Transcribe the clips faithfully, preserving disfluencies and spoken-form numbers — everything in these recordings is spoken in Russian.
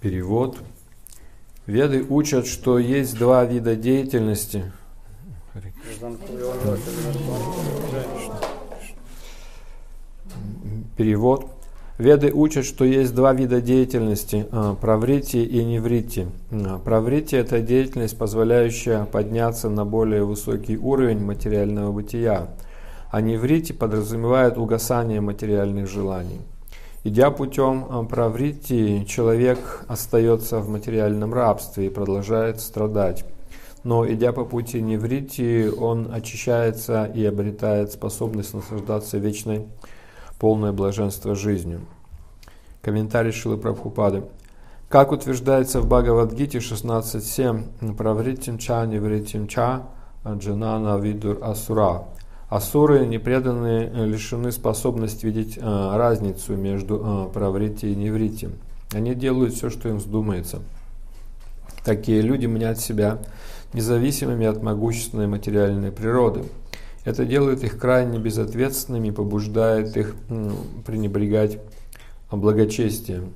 Перевод. Веды учат, что есть два вида деятельности. Перевод. Веды учат, что есть два вида деятельности – праврити и неврити. Праврити – это деятельность, позволяющая подняться на более высокий уровень материального бытия, а неврити подразумевает угасание материальных желаний. Идя путем праврити, человек остается в материальном рабстве и продолжает страдать. Но идя по пути неврити, он очищается и обретает способность наслаждаться вечной, полное блаженство жизнью. Комментарий Шрилы Прабхупады. Как утверждается в Бхагавад-гите шестнадцать семь, правритим ча невритим ча джанана видур асура. Асуры, непреданные, лишены способности видеть э, разницу между э, праврити и неврити. Они делают все, что им вздумается. Такие люди мнят себя независимыми от могущественной материальной природы. Это делает их крайне безответственными и побуждает их м, пренебрегать благочестием.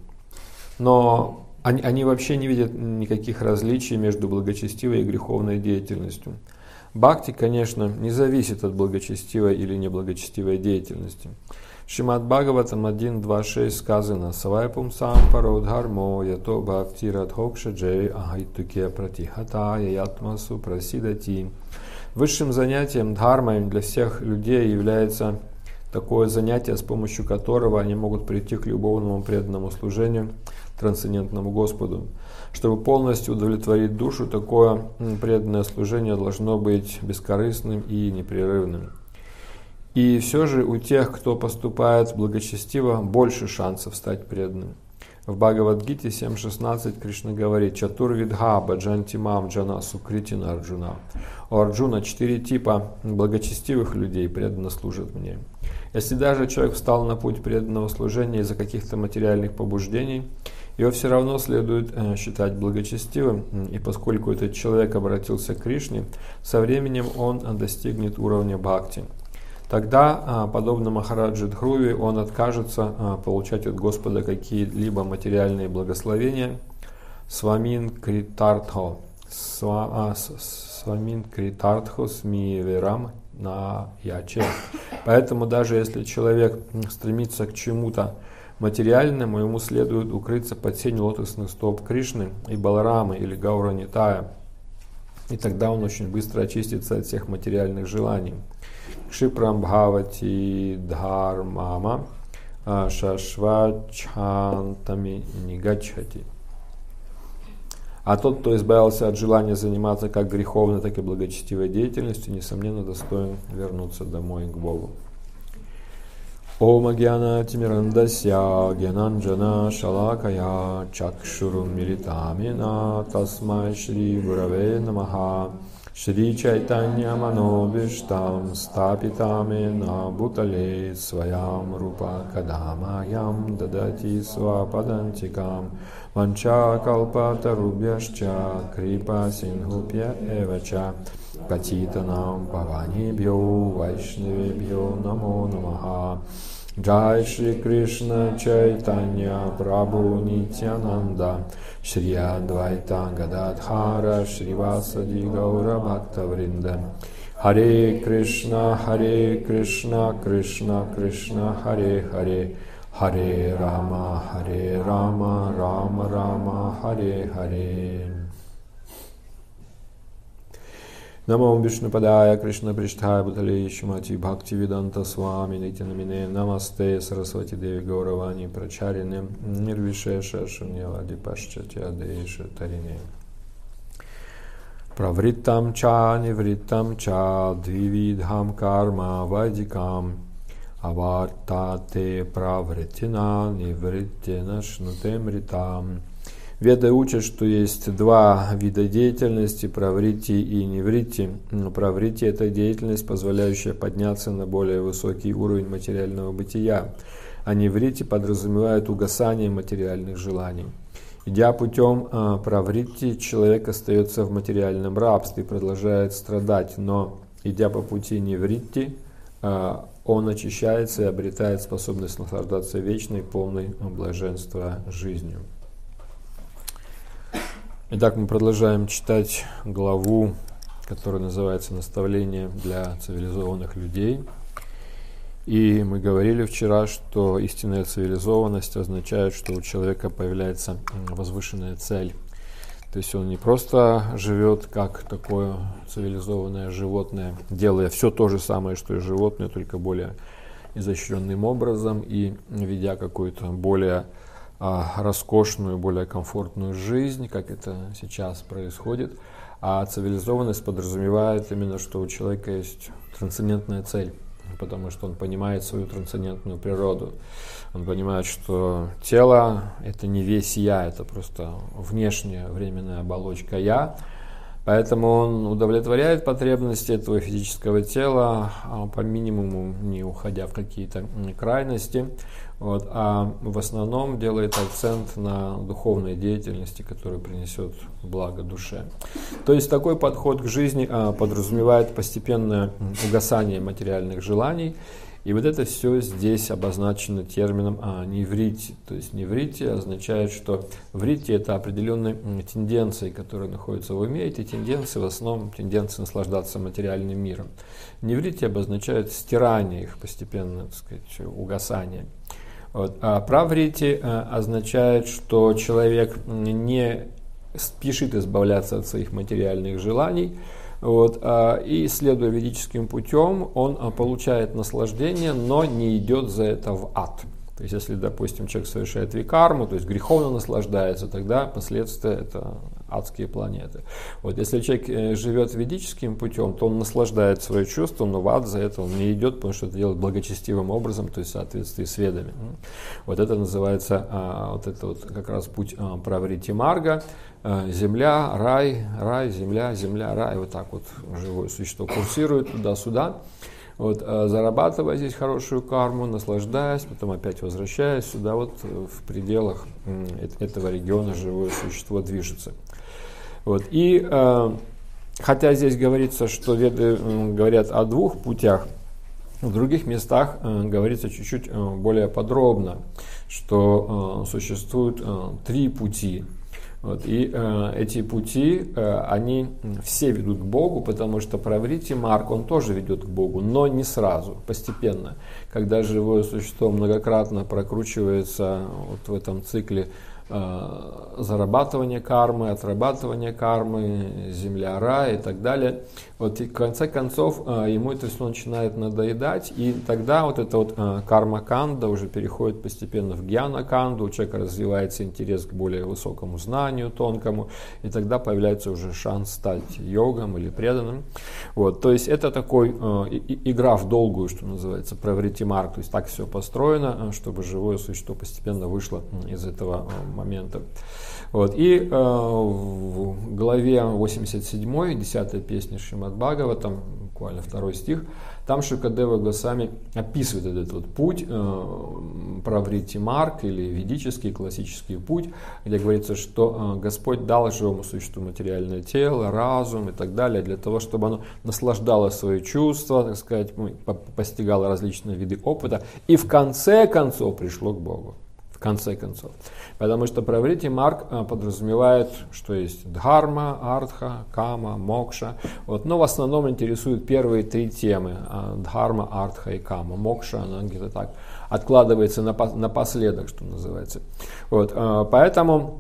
Но они, они вообще не видят никаких различий между благочестивой и греховной деятельностью. Бхакти, конечно, не зависит от благочестивой или неблагочестивой деятельности. В Шримад Бхагаватам один два шесть сказано: «Савай пумсам пародхармо ято бхакти радхокша джей ахайтуке пратихата яятмасу прасидати». Высшим занятием дхармой для всех людей является такое занятие, с помощью которого они могут прийти к любовному преданному служению трансцендентному Господу. Чтобы полностью удовлетворить душу, такое преданное служение должно быть бескорыстным и непрерывным. И все же у тех, кто поступает благочестиво, больше шансов стать преданным. В Бхагавад-гите семь шестнадцать Кришна говорит: «Чатурвидха баджанти мам джана сукритина Арджуна». У Арджуна четыре типа благочестивых людей преданно служат мне. Если даже человек встал на путь преданного служения из-за каких-то материальных побуждений, его все равно следует считать благочестивым, и поскольку этот человек обратился к Кришне, со временем он достигнет уровня бхакти. Тогда, подобно Махараджи Дхруви, он откажется получать от Господа какие-либо материальные благословения. Свамин критартхо, свамин критартхо сми верам на яче. Поэтому даже если человек стремится к чему-то материальному, ему следует укрыться под сень лотосных стоп Кришны и Баларамы или Гауранитая, и тогда он очень быстро очистится от всех материальных желаний. Кшипрам бхавати дхармама шашвачхантами нигачхати. А тот, кто избавился от желания заниматься как греховной, так и благочестивой деятельностью, несомненно достоин вернуться домой к Богу. Ом агьяна тимирандасья гьянанджана шалакая чакшурум милитамина тасмай шри гураве намаха Шри Чайтанья Манобиштам Стапитамена Бутале Своям Рупа Кадамаям Дадати Свападантикам Ванча Калпата Рубьяшча Крипа Сингупья Эвача Патитанам Паванибьо Вайшневибьо Намо Намаха. Джай Шри Кришна Чайтанья Прабху Нитянанда Шри Адвайта Гададхара Шривасади Гаура Бхакта Вринда. Харе Кришна, Харе Кришна, Кришна Кришна, Харе Харе, Харе Рама, Харе Рама, Рама Рама, Харе Харе. Намам Вишнупадая Кришна Приштхая Бутале Шимати Бхакти Виданта Свами Нитянамине Намасте Сарасвати Деви Гауравани Прачарине Нирвишеша Шуньявади Пашчатья Деша Тарине. Правриттам ча невриттам ча двивидхам карма вайдикам авартате правриттина невриттина шнутемритам. Веды учат, что есть два вида деятельности – праврити и неврити. Праврити – это деятельность, позволяющая подняться на более высокий уровень материального бытия, а неврити подразумевает угасание материальных желаний. Идя путем э, праврити, человек остается в материальном рабстве и продолжает страдать, но идя по пути неврити, э, он очищается и обретает способность наслаждаться вечной, полной блаженства жизнью. Итак, мы продолжаем читать главу, которая называется «Наставление для цивилизованных людей». И мы говорили вчера, что истинная цивилизованность означает, что у человека появляется возвышенная цель. То есть он не просто живет как такое цивилизованное животное, делая все то же самое, что и животное, только более изощренным образом и ведя какую-то более а, роскошную, более комфортную жизнь, как это сейчас происходит. А цивилизованность подразумевает именно, что у человека есть трансцендентная цель, потому что он понимает свою трансцендентную природу. Он понимает, что тело – это не весь я, это просто внешняя временная оболочка я. Поэтому он удовлетворяет потребности этого физического тела, по минимуму не уходя в какие-то крайности, вот, а в основном делает акцент на духовной деятельности, которая принесет благо душе. То есть такой подход к жизни подразумевает постепенное угасание материальных желаний. И вот это все здесь обозначено термином а, неврити. То есть неврити означает, что врити – это определенные тенденции, которые находятся в уме. Эти тенденции в основном тенденции наслаждаться материальным миром. Неврити обозначает стирание их, постепенное, так сказать, угасание. Вот. А праврити а, означает, что человек не спешит избавляться от своих материальных желаний. Вот, и следуя ведическим путем, он получает наслаждение, но не идет за это в ад. То есть, если, допустим, человек совершает викарму, то есть греховно наслаждается, тогда последствия – это адские планеты. Вот, если человек живет ведическим путем, то он наслаждает свои чувства, но в ад за это он не идет, потому что это делает благочестивым образом, то есть в соответствии с ведами. Вот это называется вот это вот как раз путь праврити марга. Земля, рай, рай, земля, земля, рай. Вот так вот живое существо курсирует туда-сюда. Вот, зарабатывая здесь хорошую карму, наслаждаясь, потом опять возвращаясь сюда, вот в пределах этого региона живое существо движется. Вот, и хотя здесь говорится, что веды говорят о двух путях, в других местах говорится чуть-чуть более подробно, что существует три пути. Вот, и э, эти пути, э, они все ведут к Богу, потому что праврити марг, он тоже ведет к Богу, но не сразу, постепенно. Когда живое существо многократно прокручивается вот в этом цикле э, зарабатывания кармы, отрабатывания кармы, земля, рай и так далее, вот, и в конце концов э, ему это все начинает надоедать, и тогда вот эта вот э, карма-канда уже переходит постепенно в гьяна-канду, у человека развивается интерес к более высокому знанию, тонкому, и тогда появляется уже шанс стать йогом или преданным. Вот, то есть это такой э, и, игра в долгую, что называется, праврити марг, то есть так все построено, чтобы живое существо постепенно вышло из этого э, момента. Вот, и э, в главе восемьдесят седьмой, десятой песни Шримад Бхагаватам, буквально второй стих, там Шукадева Госвами описывает этот вот путь, э, праврити марг или ведический, классический путь, где говорится, что э, Господь дал живому существу материальное тело, разум и так далее, для того, чтобы оно наслаждало свои чувства, так сказать, постигало различные виды опыта и в конце концов пришло к Богу. В конце концов. Потому что праврити марг подразумевает, что есть дхарма, артха, кама, мокша. Вот. Но в основном интересуют первые три темы. Дхарма, артха и кама. Мокша, она где-то так откладывается напоследок, что называется. Вот. Поэтому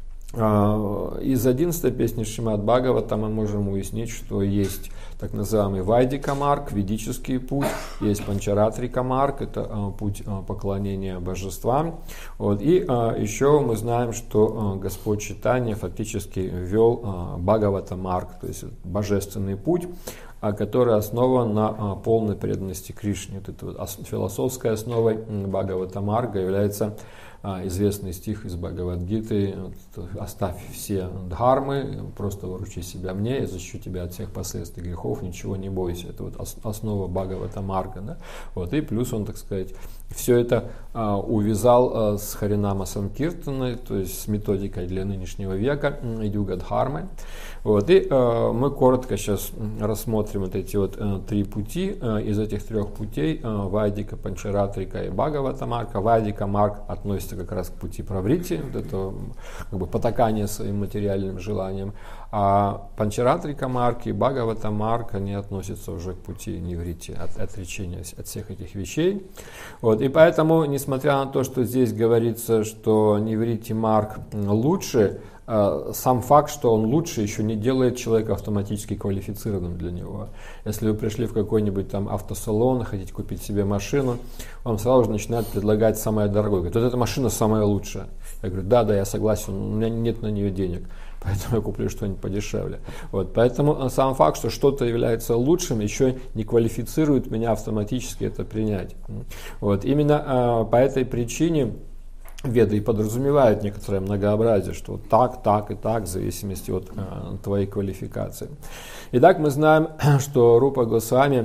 из одиннадцатой песни Шримад Бхагавата мы можем уяснить, что есть так называемый вайдика марг, ведический путь, есть панчаратрика марг, это путь поклонения божествам. Вот. И еще мы знаем, что Господь Чайтанья фактически ввел Бхагавата марг, то есть божественный путь, который основан на полной преданности Кришне. Вот эта вот философской основой Бхагавата марга является известный стих из Бхагавад-гиты: «Оставь все дхармы, просто выручи себя мне, я защищу тебя от всех последствий грехов, ничего не бойся». Это вот основа Бхагавата марга. Да? Вот, и плюс он, так сказать, все это а, увязал а, с Харинама Санкиртаной, то есть с методикой для нынешнего века, юга-дхармы. Вот, и а, мы коротко сейчас рассмотрим вот эти вот а, три пути. А, из этих трех путей а, Вайдика, Панчаратрика и Бхагавата марга. Вайдика марг относится относится как раз к пути праврити, вот это как бы потакание своим материальным желаниям. А Панчаратрика марка и Бхагавата марка не относятся уже к пути ниврити, от, отречения от всех этих вещей. Вот. И поэтому, несмотря на то, что здесь говорится, что ниврити марк лучше, сам факт, что он лучше, еще не делает человека автоматически квалифицированным для него. Если вы пришли в какой-нибудь там автосалон, хотите купить себе машину, он сразу же начинает предлагать самое дорогое. Говорит, вот эта машина самая лучшая. Я говорю, да, да, я согласен, у меня нет на нее денег, поэтому я куплю что-нибудь подешевле. Вот, поэтому сам факт, что что-то является лучшим, еще не квалифицирует меня автоматически это принять. Вот, именно э, по этой причине Веды и подразумевают некоторое многообразие, что вот так, так и так, в зависимости от э, твоей квалификации. Итак, мы знаем, что Рупа Госвами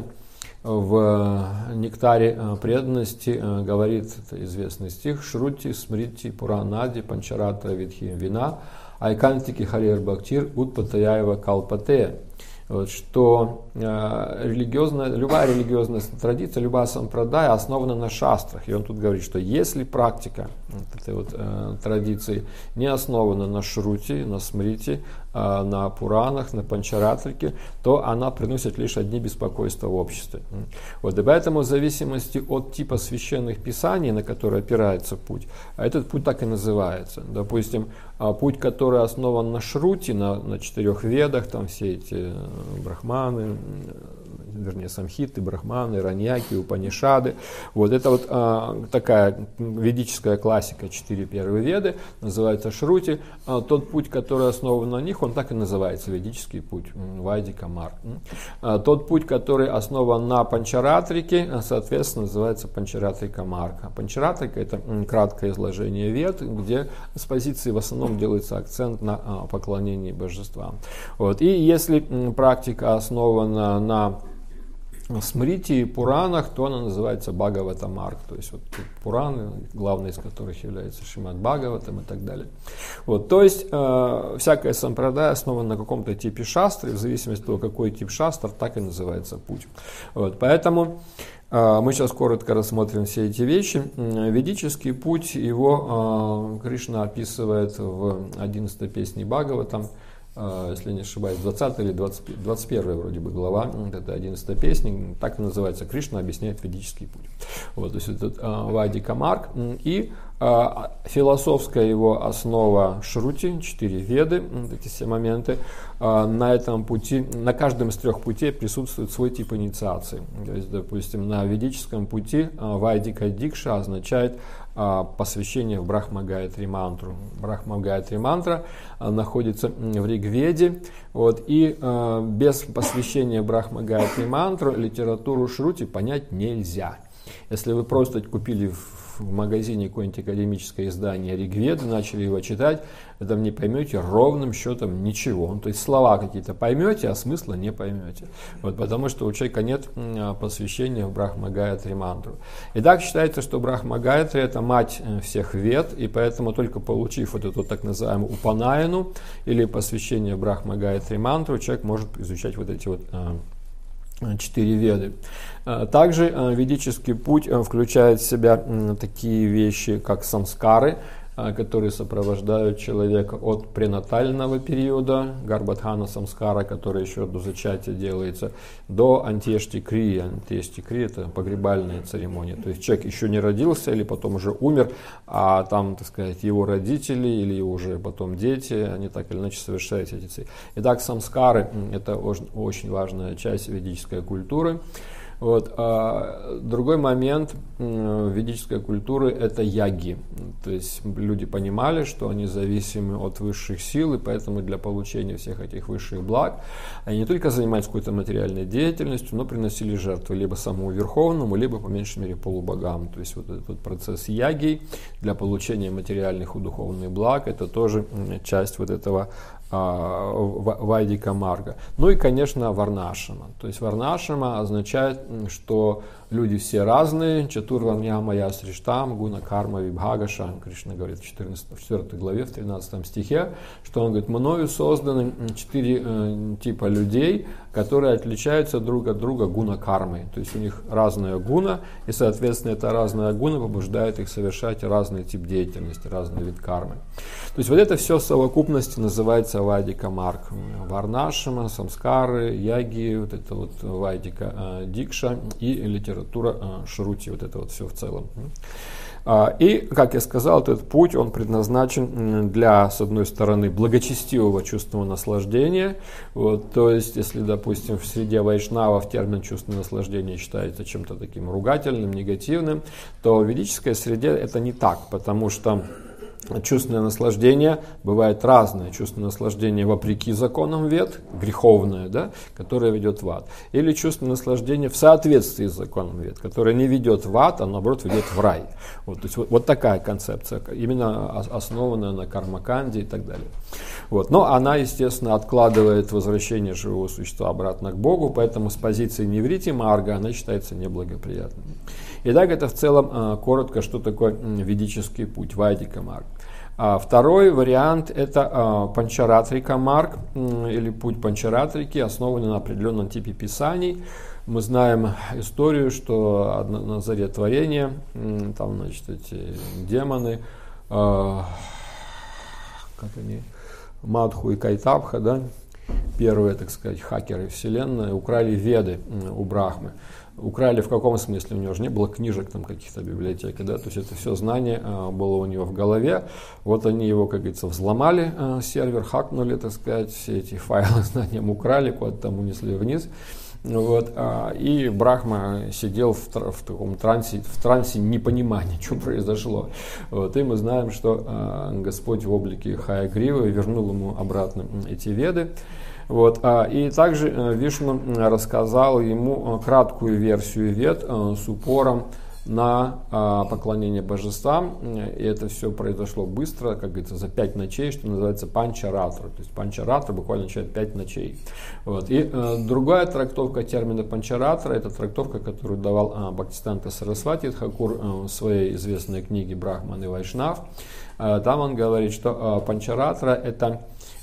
в нектаре э, преданности э, говорит, это известный стих, «Шрути, смрити, пуранади, панчарата, видхи, вина, айкантики, харьер, бхактир, утпатаяева, калпате». Вот, что э, религиозная, любая религиозная традиция, любая сампрадая основана на шастрах. И он тут говорит, что если практика вот этой вот, э, традиции не основана на шрути, на смрити, э, на пуранах, на панчаратрике, то она приносит лишь одни беспокойства в обществе. Вот, и поэтому в зависимости от типа священных писаний, на которые опирается путь, этот путь так и называется. Допустим, путь, который основан на шрути, на, на четырех ведах, там все эти брахманы, вернее самхиты, брахманы, раньяки, упанишады. Вот это вот а, такая ведическая классика, четыре первые веды, называется шрути. А, тот путь, который основан на них, он так и называется, ведический путь, вайдика марк. А, тот путь, который основан на панчаратрике, соответственно, называется панчаратрика марка. Панчаратрика — это краткое изложение вед, где с позиции в основном делается акцент на а, поклонении божествам. Вот. И если м, практика основана на смрити и пуранах, то она называется Бхагавата марк, то есть вот Пураны, главный из которых является Шримад Бхагаватам и так далее. Вот, то есть э, всякая сампрадая основана на каком-то типе шастры, в зависимости от того, какой тип шастр, так и называется путь. Вот, поэтому э, мы сейчас коротко рассмотрим все эти вещи. Ведический путь, его э, Кришна описывает в одиннадцатой песне Бхагаватам, если не ошибаюсь, двадцатая или двадцать первая вроде бы глава, это одиннадцатая песня, так и называется, Кришна объясняет ведический путь. Вот, то есть это uh, Вайдика марк, и uh, философская его основа шрути, четыре веды, вот эти все моменты, uh, на этом пути, на каждом из трех путей присутствует свой тип инициации. То есть, допустим, на ведическом пути uh, Вайдика дикша означает посвящение в Брахма-гаятри мантру. Брахма-гаятри мантра находится в Ригведе, вот, и э, без посвящения Брахма-гаятри мантру литературу шрути понять нельзя. Если вы просто купили в в магазине какое-нибудь академическое издание Ригведы, начали его читать, вы там не поймете ровным счетом ничего. Ну, то есть слова какие-то поймете, а смысла не поймете. Вот, потому что у человека нет посвящения в Брахма-гаятри мантру. И так считается, что Брахма-гаятри — это мать всех вед, и поэтому только получив вот эту так называемую упанаяну или посвящение в Брахма-гаятри мантру, человек может изучать вот эти вот четыре веды. Также ведический путь включает в себя такие вещи, как самскары, которые сопровождают человека от пренатального периода, гарбадхана самскара, который еще до зачатия делается, до антешти крия. Антешти крия — это погребальная церемония. То есть человек еще не родился или потом уже умер, а там, так сказать, его родители или уже потом дети, они так или иначе совершают эти цели. Итак, самскары — это очень, очень важная часть ведической культуры. Вот. А другой момент ведической культуры — это яги. То есть люди понимали, что они зависимы от высших сил, и поэтому для получения всех этих высших благ они не только занимались какой-то материальной деятельностью, но приносили жертвы либо самому Верховному, либо по меньшей мере полубогам. То есть вот этот процесс яги для получения материальных и духовных благ — это тоже часть вот этого Вайдика марга. Ну и, конечно, варнашама. То есть варнашама означает, что люди все разные, Чатурвам Ямая Сриштам, Гуна Карма Вибхагаша, Кришна говорит в четвёртой главе, в тринадцатом стихе, что он говорит, мною созданы четыре э, типа людей, которые отличаются друг от друга гуна кармой. То есть у них разная гуна, и, соответственно, эта разная гуна побуждает их совершать разный тип деятельности, разный вид кармы. То есть вот это все в совокупности называется Вайдика Марг. Варнашама, самскары, яги, вот это вот Вайдика э, Дикша и литература э, Шрути, вот это вот все в целом. И, как я сказал, этот путь, он предназначен для, с одной стороны, благочестивого чувственного наслаждения. Вот, то есть, если, допустим, в среде вайшнавов термин чувственное наслаждение считается чем-то таким ругательным, негативным, то в ведической среде это не так, потому что чувственное наслаждение бывает разное. Чувственное наслаждение вопреки законам вед, греховное, да, которое ведет в ад. Или чувственное наслаждение в соответствии с законом вед, которое не ведет в ад, а наоборот ведет в рай. Вот, то есть вот, вот такая концепция, именно основанная на кармаканде и так далее. Вот. Но она, естественно, откладывает возвращение живого существа обратно к Богу, поэтому с позиции неврити марга она считается неблагоприятной. Итак, это в целом коротко, что такое ведический путь, Вайдика Марг. Второй вариант – это Панчаратрика Марг, или путь Панчаратрики, основанный на определенном типе писаний. Мы знаем историю, что на заре творения, там, значит, эти демоны, как они, Мадху и Кайтабха, да, первые, так сказать, хакеры вселенной, украли веды у Брахмы. Украли в каком смысле? У него же не было книжек, там каких-то библиотек, да, то есть это все знание а, было у него в голове. Вот они его, как говорится, взломали, а, сервер, хакнули, так сказать, все эти файлы знанием украли, куда-то там унесли вниз. Вот, а, и Брахма сидел в, в таком трансе, в трансе непонимания, что произошло. Вот, и мы знаем, что а, Господь в облике Хаягривы вернул ему обратно эти веды. Вот, и также Вишну рассказал ему краткую версию вед с упором на поклонение божествам. И это все произошло быстро, как говорится, за пять ночей, что называется панчаратра. То есть панчаратра буквально означает пять ночей. Вот. И другая трактовка термина панчаратра, это трактовка, которую давал Бхактисиданта Сарасвати Тхакур в своей известной книге «Брахман и Вайшнав». Там он говорит, что панчаратра – это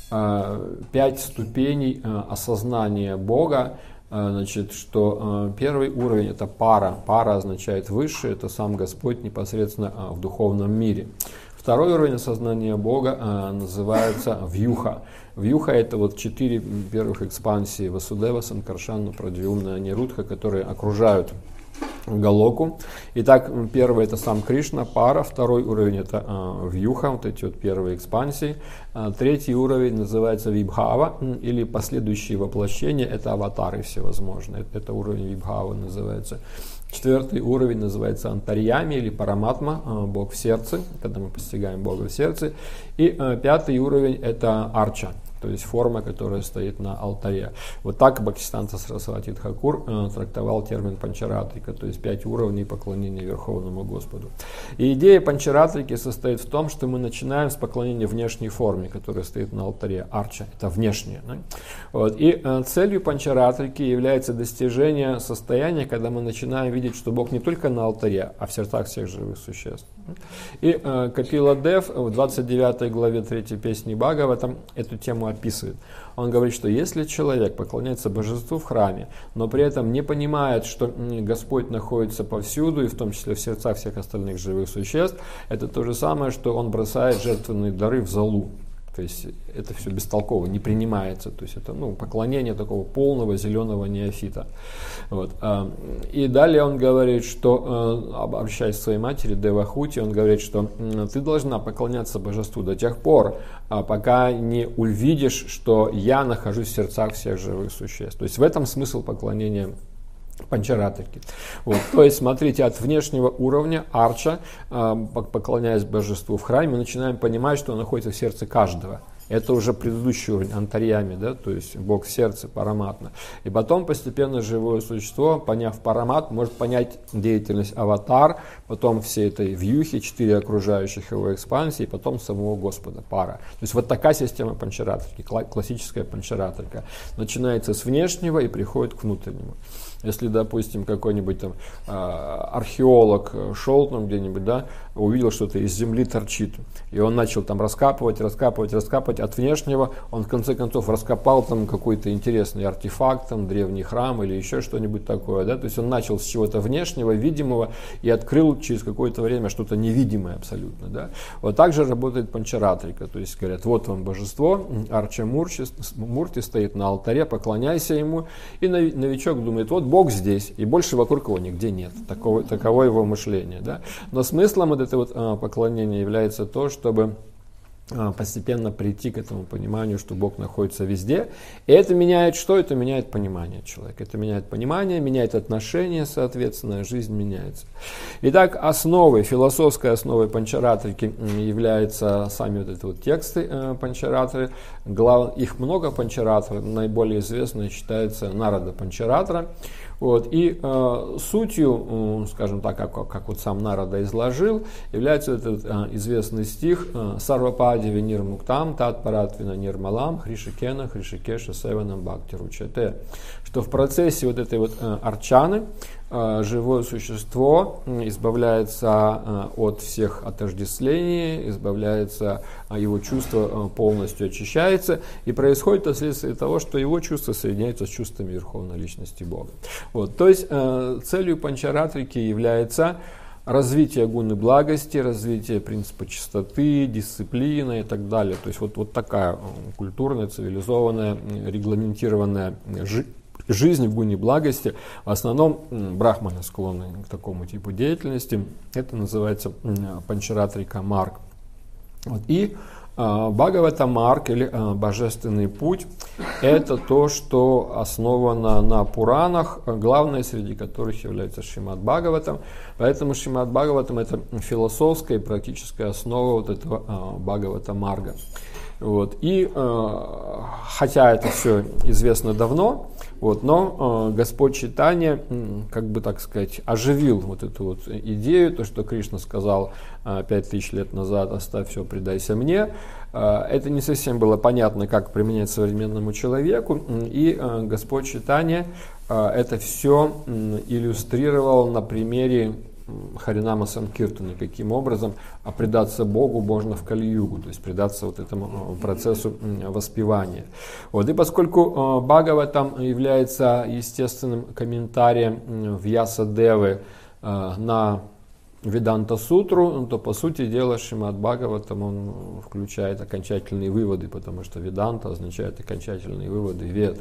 пять ступеней осознания Бога. Значит, что первый уровень – это пара. Пара означает высший, это сам Господь непосредственно в духовном мире. Второй уровень осознания Бога называется вьюха. Вьюха – это вот четыре первых экспансии Васудева, Санкаршана, Прадьюмна, Нирудха, которые окружают Галоку. Итак, первый это сам Кришна, пара, второй уровень это э, вьюха, вот эти вот первые экспансии. А, третий уровень называется вибхава, или последующие воплощения, это аватары всевозможные, это, это уровень вибхава называется. Четвертый уровень называется антарьями или параматма, э, Бог в сердце, когда мы постигаем Бога в сердце. И э, пятый уровень это арча, то есть форма, которая стоит на алтаре. Вот так Бхактисиданта Сарасвати Тхакур э, трактовал термин панчаратрика, то есть пять уровней поклонения Верховному Господу. И идея панчаратрики состоит в том, что мы начинаем с поклонения внешней форме, которая стоит на алтаре, арча, это внешнее. Да? Вот. И э, целью панчаратрики является достижение состояния, когда мы начинаем видеть, что Бог не только на алтаре, а в сердцах всех живых существ. И э, Капила Дев в двадцать девятой главе третьей песни Бхагаватам эту тему описывает. Он говорит, что если человек поклоняется божеству в храме, но при этом не понимает, что Господь находится повсюду, и в том числе в сердцах всех остальных живых существ, это то же самое, что он бросает жертвенные дары в золу. То есть это все бестолково, не принимается. То есть это ну, поклонение такого полного зеленого неофита. Вот. И далее он говорит, что, обращаясь к своей матери Девахути, он говорит, что ты должна поклоняться божеству до тех пор, пока не увидишь, что я нахожусь в сердцах всех живых существ. То есть в этом смысл поклонения панчаратрики. Вот. То есть, смотрите, от внешнего уровня арча, поклоняясь божеству в храме, мы начинаем понимать, что он находится в сердце каждого. Это уже предыдущий уровень, антарьями, да, то есть Бог в сердце, параматма. И потом постепенно живое существо, поняв парамат, может понять деятельность аватар, потом все этой вьюхи, четыре окружающих его экспансии, и потом самого Господа, пара. То есть вот такая система панчаратрики, классическая панчаратрика. Начинается с внешнего и приходит к внутреннему. Если, допустим, какой-нибудь там археолог шел там где-нибудь, да, увидел, что-то из земли торчит, и он начал там раскапывать, раскапывать, раскапывать от внешнего, он в конце концов раскопал там какой-то интересный артефакт, там древний храм или еще что-нибудь такое, да, то есть он начал с чего-то внешнего, видимого и открыл через какое-то время что-то невидимое абсолютно, да. Вот так же работает панчаратрика, то есть говорят, вот вам божество, Арча Мурти, Мурти стоит на алтаре, поклоняйся ему, и новичок думает, вот Бог здесь, и больше вокруг его нигде нет. Таково, таково его мышление. Да? Но смыслом вот этого вот, а, поклонения является то, чтобы а, постепенно прийти к этому пониманию, что Бог находится везде. И это меняет что? Это меняет понимание человека. Это меняет понимание, меняет отношения, соответственно, жизнь меняется. Итак, основой, философской основой панчаратрики являются сами вот эти вот тексты э, панчаратры. Глав, их много панчаратр, наиболее известной считается Нарада Панчаратра. Вот, и э, сутью, э, скажем так, как, как вот сам Нарада изложил, является этот э, известный стих э, «Сарвапади венир муктам, тат паратвина нирмалам, хришикена, хришикеша севанам бхакти ручате», что в процессе вот этой вот э, арчаны э, живое существо избавляется э, от всех отождествлений, избавляется, э, его чувство э, полностью очищается, и происходит это вследствие того, что его чувства соединяются с чувствами Верховной Личности Бога. Вот, то есть э, целью панчаратрики является развитие гуны благости, развитие принципа чистоты, дисциплины и так далее. То есть вот, вот такая культурная, цивилизованная, регламентированная жи- жизнь в гуне благости. В основном брахманы склонны к такому типу деятельности. Это называется панчаратрика марг. Вот, и Бхагавата марг или божественный путь — это то, что основано на Пуранах, главное среди которых является Шримад Бхагаватам. Поэтому Шримад Бхагаватам — это философская и практическая основа вот этого Бхагавата марга. Вот. И хотя это все известно давно, вот, но э, Господь Чайтанья, как бы так сказать, оживил вот эту вот идею, то, что Кришна сказал э, пять тысяч лет назад: «Оставь все, предайся мне». Э, это не совсем было понятно, как применять современному человеку, и э, Господь Чайтанья э, это все э, иллюстрировал на примере Харинама Санкиртаны, каким образом предаться Богу можно в Кали-югу, то есть предаться вот этому процессу воспевания. Вот. И поскольку Бхагаватам является естественным комментарием Вьясадевы на Веданта Сутру, то по сути дела Шримад Бхагаватам он включает окончательные выводы, потому что Веданта означает окончательные выводы Вед.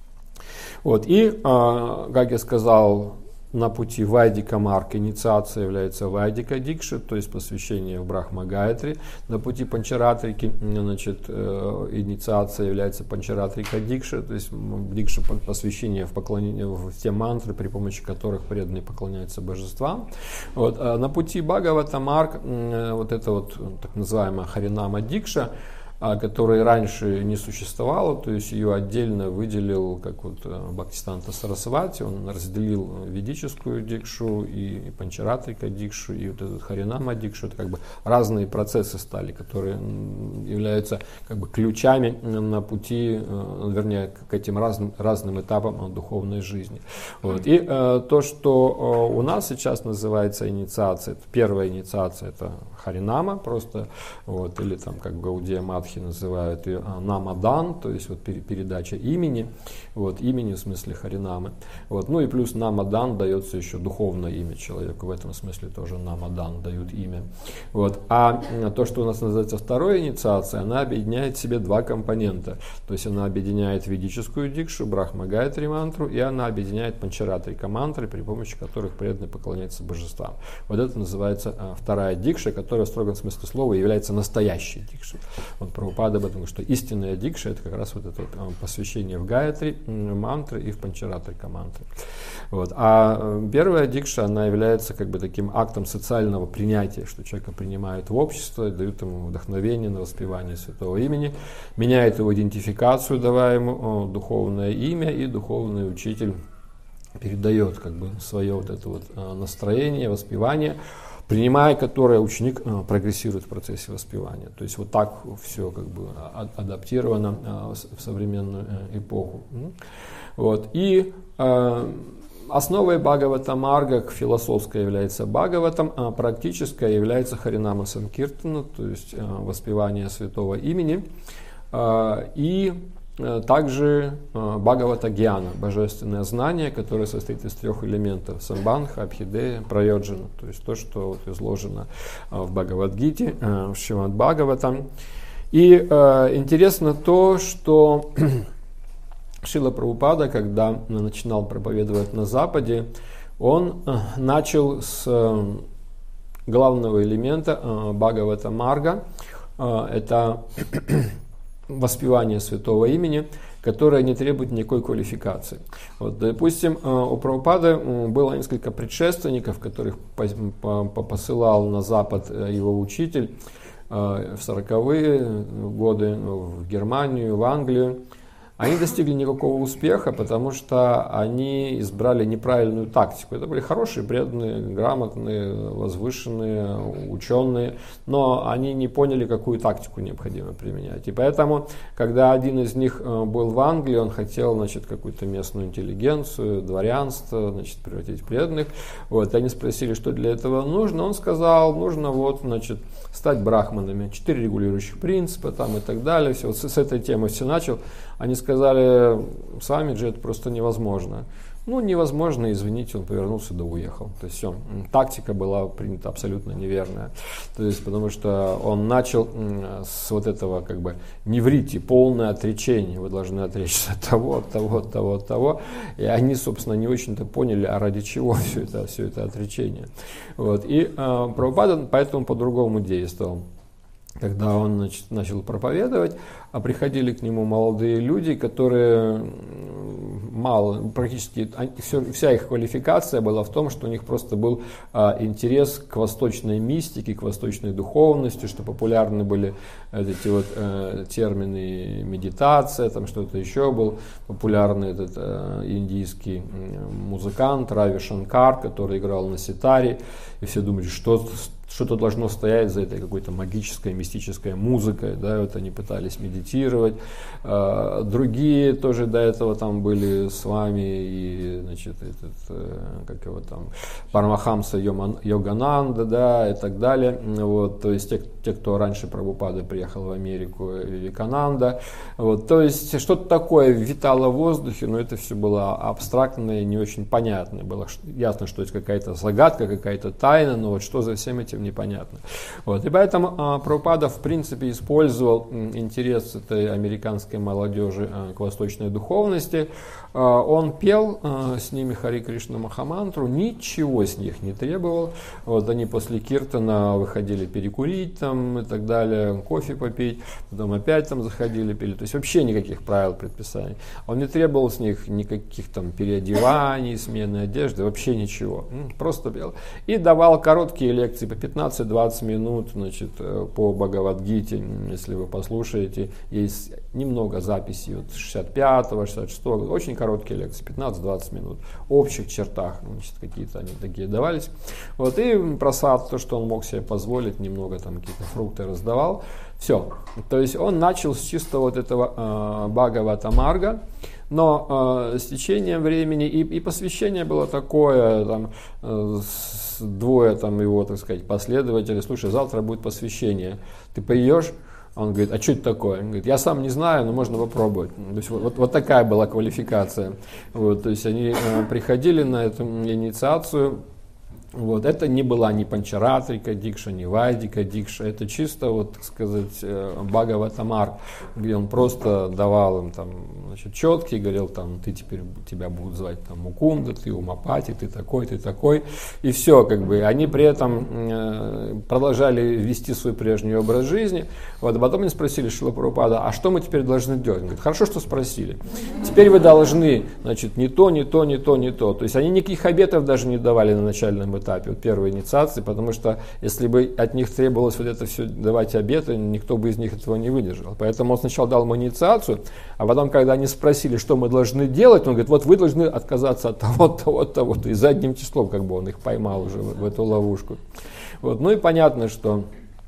Вот. И, как я сказал, на пути Вайдика марг инициация является Вайдика Дикша, то есть посвящение в Брахма Гайатри. На пути Панчаратрики, значит, э, инициация является Панчаратрика Дикша, то есть Дикша посвящение в поклонение в те мантры, при помощи которых преданные поклоняются божествам. Вот. А на пути Бхагавата марг э, вот это вот так называемая Харинама Дикша, которой раньше не существовало, то есть ее отдельно выделил, как вот Бхактисиданта Сарасвати, он разделил ведическую дикшу и панчаратрика дикшу, и вот этот Харинама дикшу. Это как бы разные процессы стали, которые являются как бы ключами на пути, вернее, к этим разным, разным этапам духовной жизни. Вот. И э, то, что у нас сейчас называется инициация, это первая инициация, это Харинама просто, вот, или там как Гаудия Мадхи называют ее Намадан, то есть вот передача имени, вот, имени в смысле Харинамы. Вот, ну и плюс Намадан дается еще духовное имя человеку, в этом смысле тоже Намадан дают имя. Вот. А то, что у нас называется второй инициацией, она объединяет в себе два компонента, то есть она объединяет ведическую дикшу, Брахма Гайатри мантру, и она объединяет панчаратрика мантры, при помощи которых преданные поклоняются божествам. Вот это называется а, вторая дикша, которая в строгом смысле слова является настоящей дикшей. Вот, Прабхупада об этом говорит, что истинная дикша — это как раз вот это вот посвящение в Гаятри мантры и в Панчаратрика мантры. Вот. А первая дикша, она является как бы таким актом социального принятия, что человека принимают в общество, дают ему вдохновение на воспевание святого имени, меняет его идентификацию, давая ему духовное имя, и духовный учитель передает как бы свое вот это вот настроение, воспевание, принимая которое ученик прогрессирует в процессе воспевания. То есть вот так все как бы адаптировано в современную эпоху. Вот. И основой Бхагавата-марга философская является Бхагаватам, а практическая является Харинама Санкиртана, то есть воспевание святого имени. И также Бхагавата Гьяна, божественное знание, которое состоит из трех элементов: самбандха, абхидея, прайоджана, то есть то, что вот изложено в Бхагавад-гите, в Шримад Бхагаватам. И э, интересно то, что Шрила Прабхупада, когда начинал проповедовать на Западе, он э, начал с э, главного элемента э, Бхагавата-марга, э, это воспевание святого имени, которое не требует никакой квалификации. Вот, допустим, у Прабхупады было несколько предшественников, которых посылал на Запад его учитель в сороковые годы в Германию, в Англию. Они достигли никакого успеха, потому что они избрали неправильную тактику. Это были хорошие, преданные, грамотные, возвышенные ученые, но они не поняли, какую тактику необходимо применять. И поэтому, когда один из них был в Англии, он хотел, значит, какую-то местную интеллигенцию, дворянство, значит, превратить в преданных. Вот, они спросили, что для этого нужно. Он сказал, нужно вот, значит, стать брахманами. Четыре регулирующих принципа там, и так далее. Все. Вот с, с этой темы все начал. Они сказали, с вами же это просто невозможно. Ну, невозможно, извините, он повернулся да уехал. То есть все, тактика была принята абсолютно неверная. То есть, потому что он начал с вот этого, как бы, не врите, полное отречение. Вы должны отречься от того, от того, от того, от того. И они, собственно, не очень-то поняли, а ради чего все это, все это отречение. Вот. И э, Прабхупада поэтому по-другому действовал. Когда он, значит, начал проповедовать, а приходили к нему молодые люди, которые мало, практически все, вся их квалификация была в том, что у них просто был а, интерес к восточной мистике, к восточной духовности, что популярны были эти вот э, термины медитация, там что-то еще был популярный этот э, индийский музыкант Рави Шанкар, который играл на ситаре, и все думали, что что-то должно стоять за этой какой-то магической, мистической музыкой, да, вот они пытались медитировать. А, другие тоже до этого там были с вами, и, значит, этот, как его там, Парамахамса Йогананда, да, и так далее. Вот, то есть те, те, кто раньше Прабхупады приехал в Америку, Вивекананда. Вот, то есть что-то такое витало в воздухе, но это все было абстрактное, не очень понятное. Было ясно, что это какая-то загадка, какая-то тайна, но вот что за всем этим непонятно. Вот. И поэтому а, Прабхупада в принципе использовал м, интерес этой американской молодежи а, к восточной духовности. А, он пел а, с ними Хари Кришна Махамантру, ничего с них не требовал. Вот, они после киртана выходили перекурить там, и так далее, кофе попить, потом опять там заходили, пили. То есть вообще никаких правил, предписаний. Он не требовал с них никаких там переодеваний, смены одежды, вообще ничего. М, просто пел. И давал короткие лекции по пятнадцать-двадцать минут, значит, по Бхагавад-гите, если вы послушаете, есть немного записей вот шестьдесят пятого, шестьдесят шестого, очень короткие лекции, пятнадцать-двадцать минут, в общих чертах, значит, какие-то они такие давались. Вот, и просад, то, что он мог себе позволить, немного там какие-то фрукты раздавал, все. То есть он начал с чисто вот этого э, Бхагавата-марга, но э, с течением времени и, и посвящение было такое, там, э, двое там его, так сказать, последователей, слушай, завтра будет посвящение, ты пойдешь? Он говорит, а что это такое? Он говорит, я сам не знаю, но можно попробовать. То есть вот, вот такая была квалификация. Вот, то есть они э, приходили на эту инициацию, Вот, это не была ни Панчаратрика Дикша, ни Вайдика Дикша, это чисто, вот, так сказать, Бхагаватамар, где он просто давал им там, значит, четки, говорил, там, ты теперь, тебя будут звать там Мукунда, ты Умапати, ты такой, ты такой, и все, как бы, они при этом э, продолжали вести свой прежний образ жизни. Вот, а потом они спросили Шрила Прабхупада, а что мы теперь должны делать? Он говорит, хорошо, что спросили, теперь вы должны, значит, не то, не то, не то, не то, то есть они никаких обетов даже не давали на начальном этапе, вот первой инициации, потому что если бы от них требовалось вот это все давать обеты, никто бы из них этого не выдержал. Поэтому он сначала дал им инициацию, а потом, когда они спросили, что мы должны делать, он говорит, вот вы должны отказаться от того, того, того, и задним числом как бы он их поймал уже в, в эту ловушку. Вот. Ну и понятно, что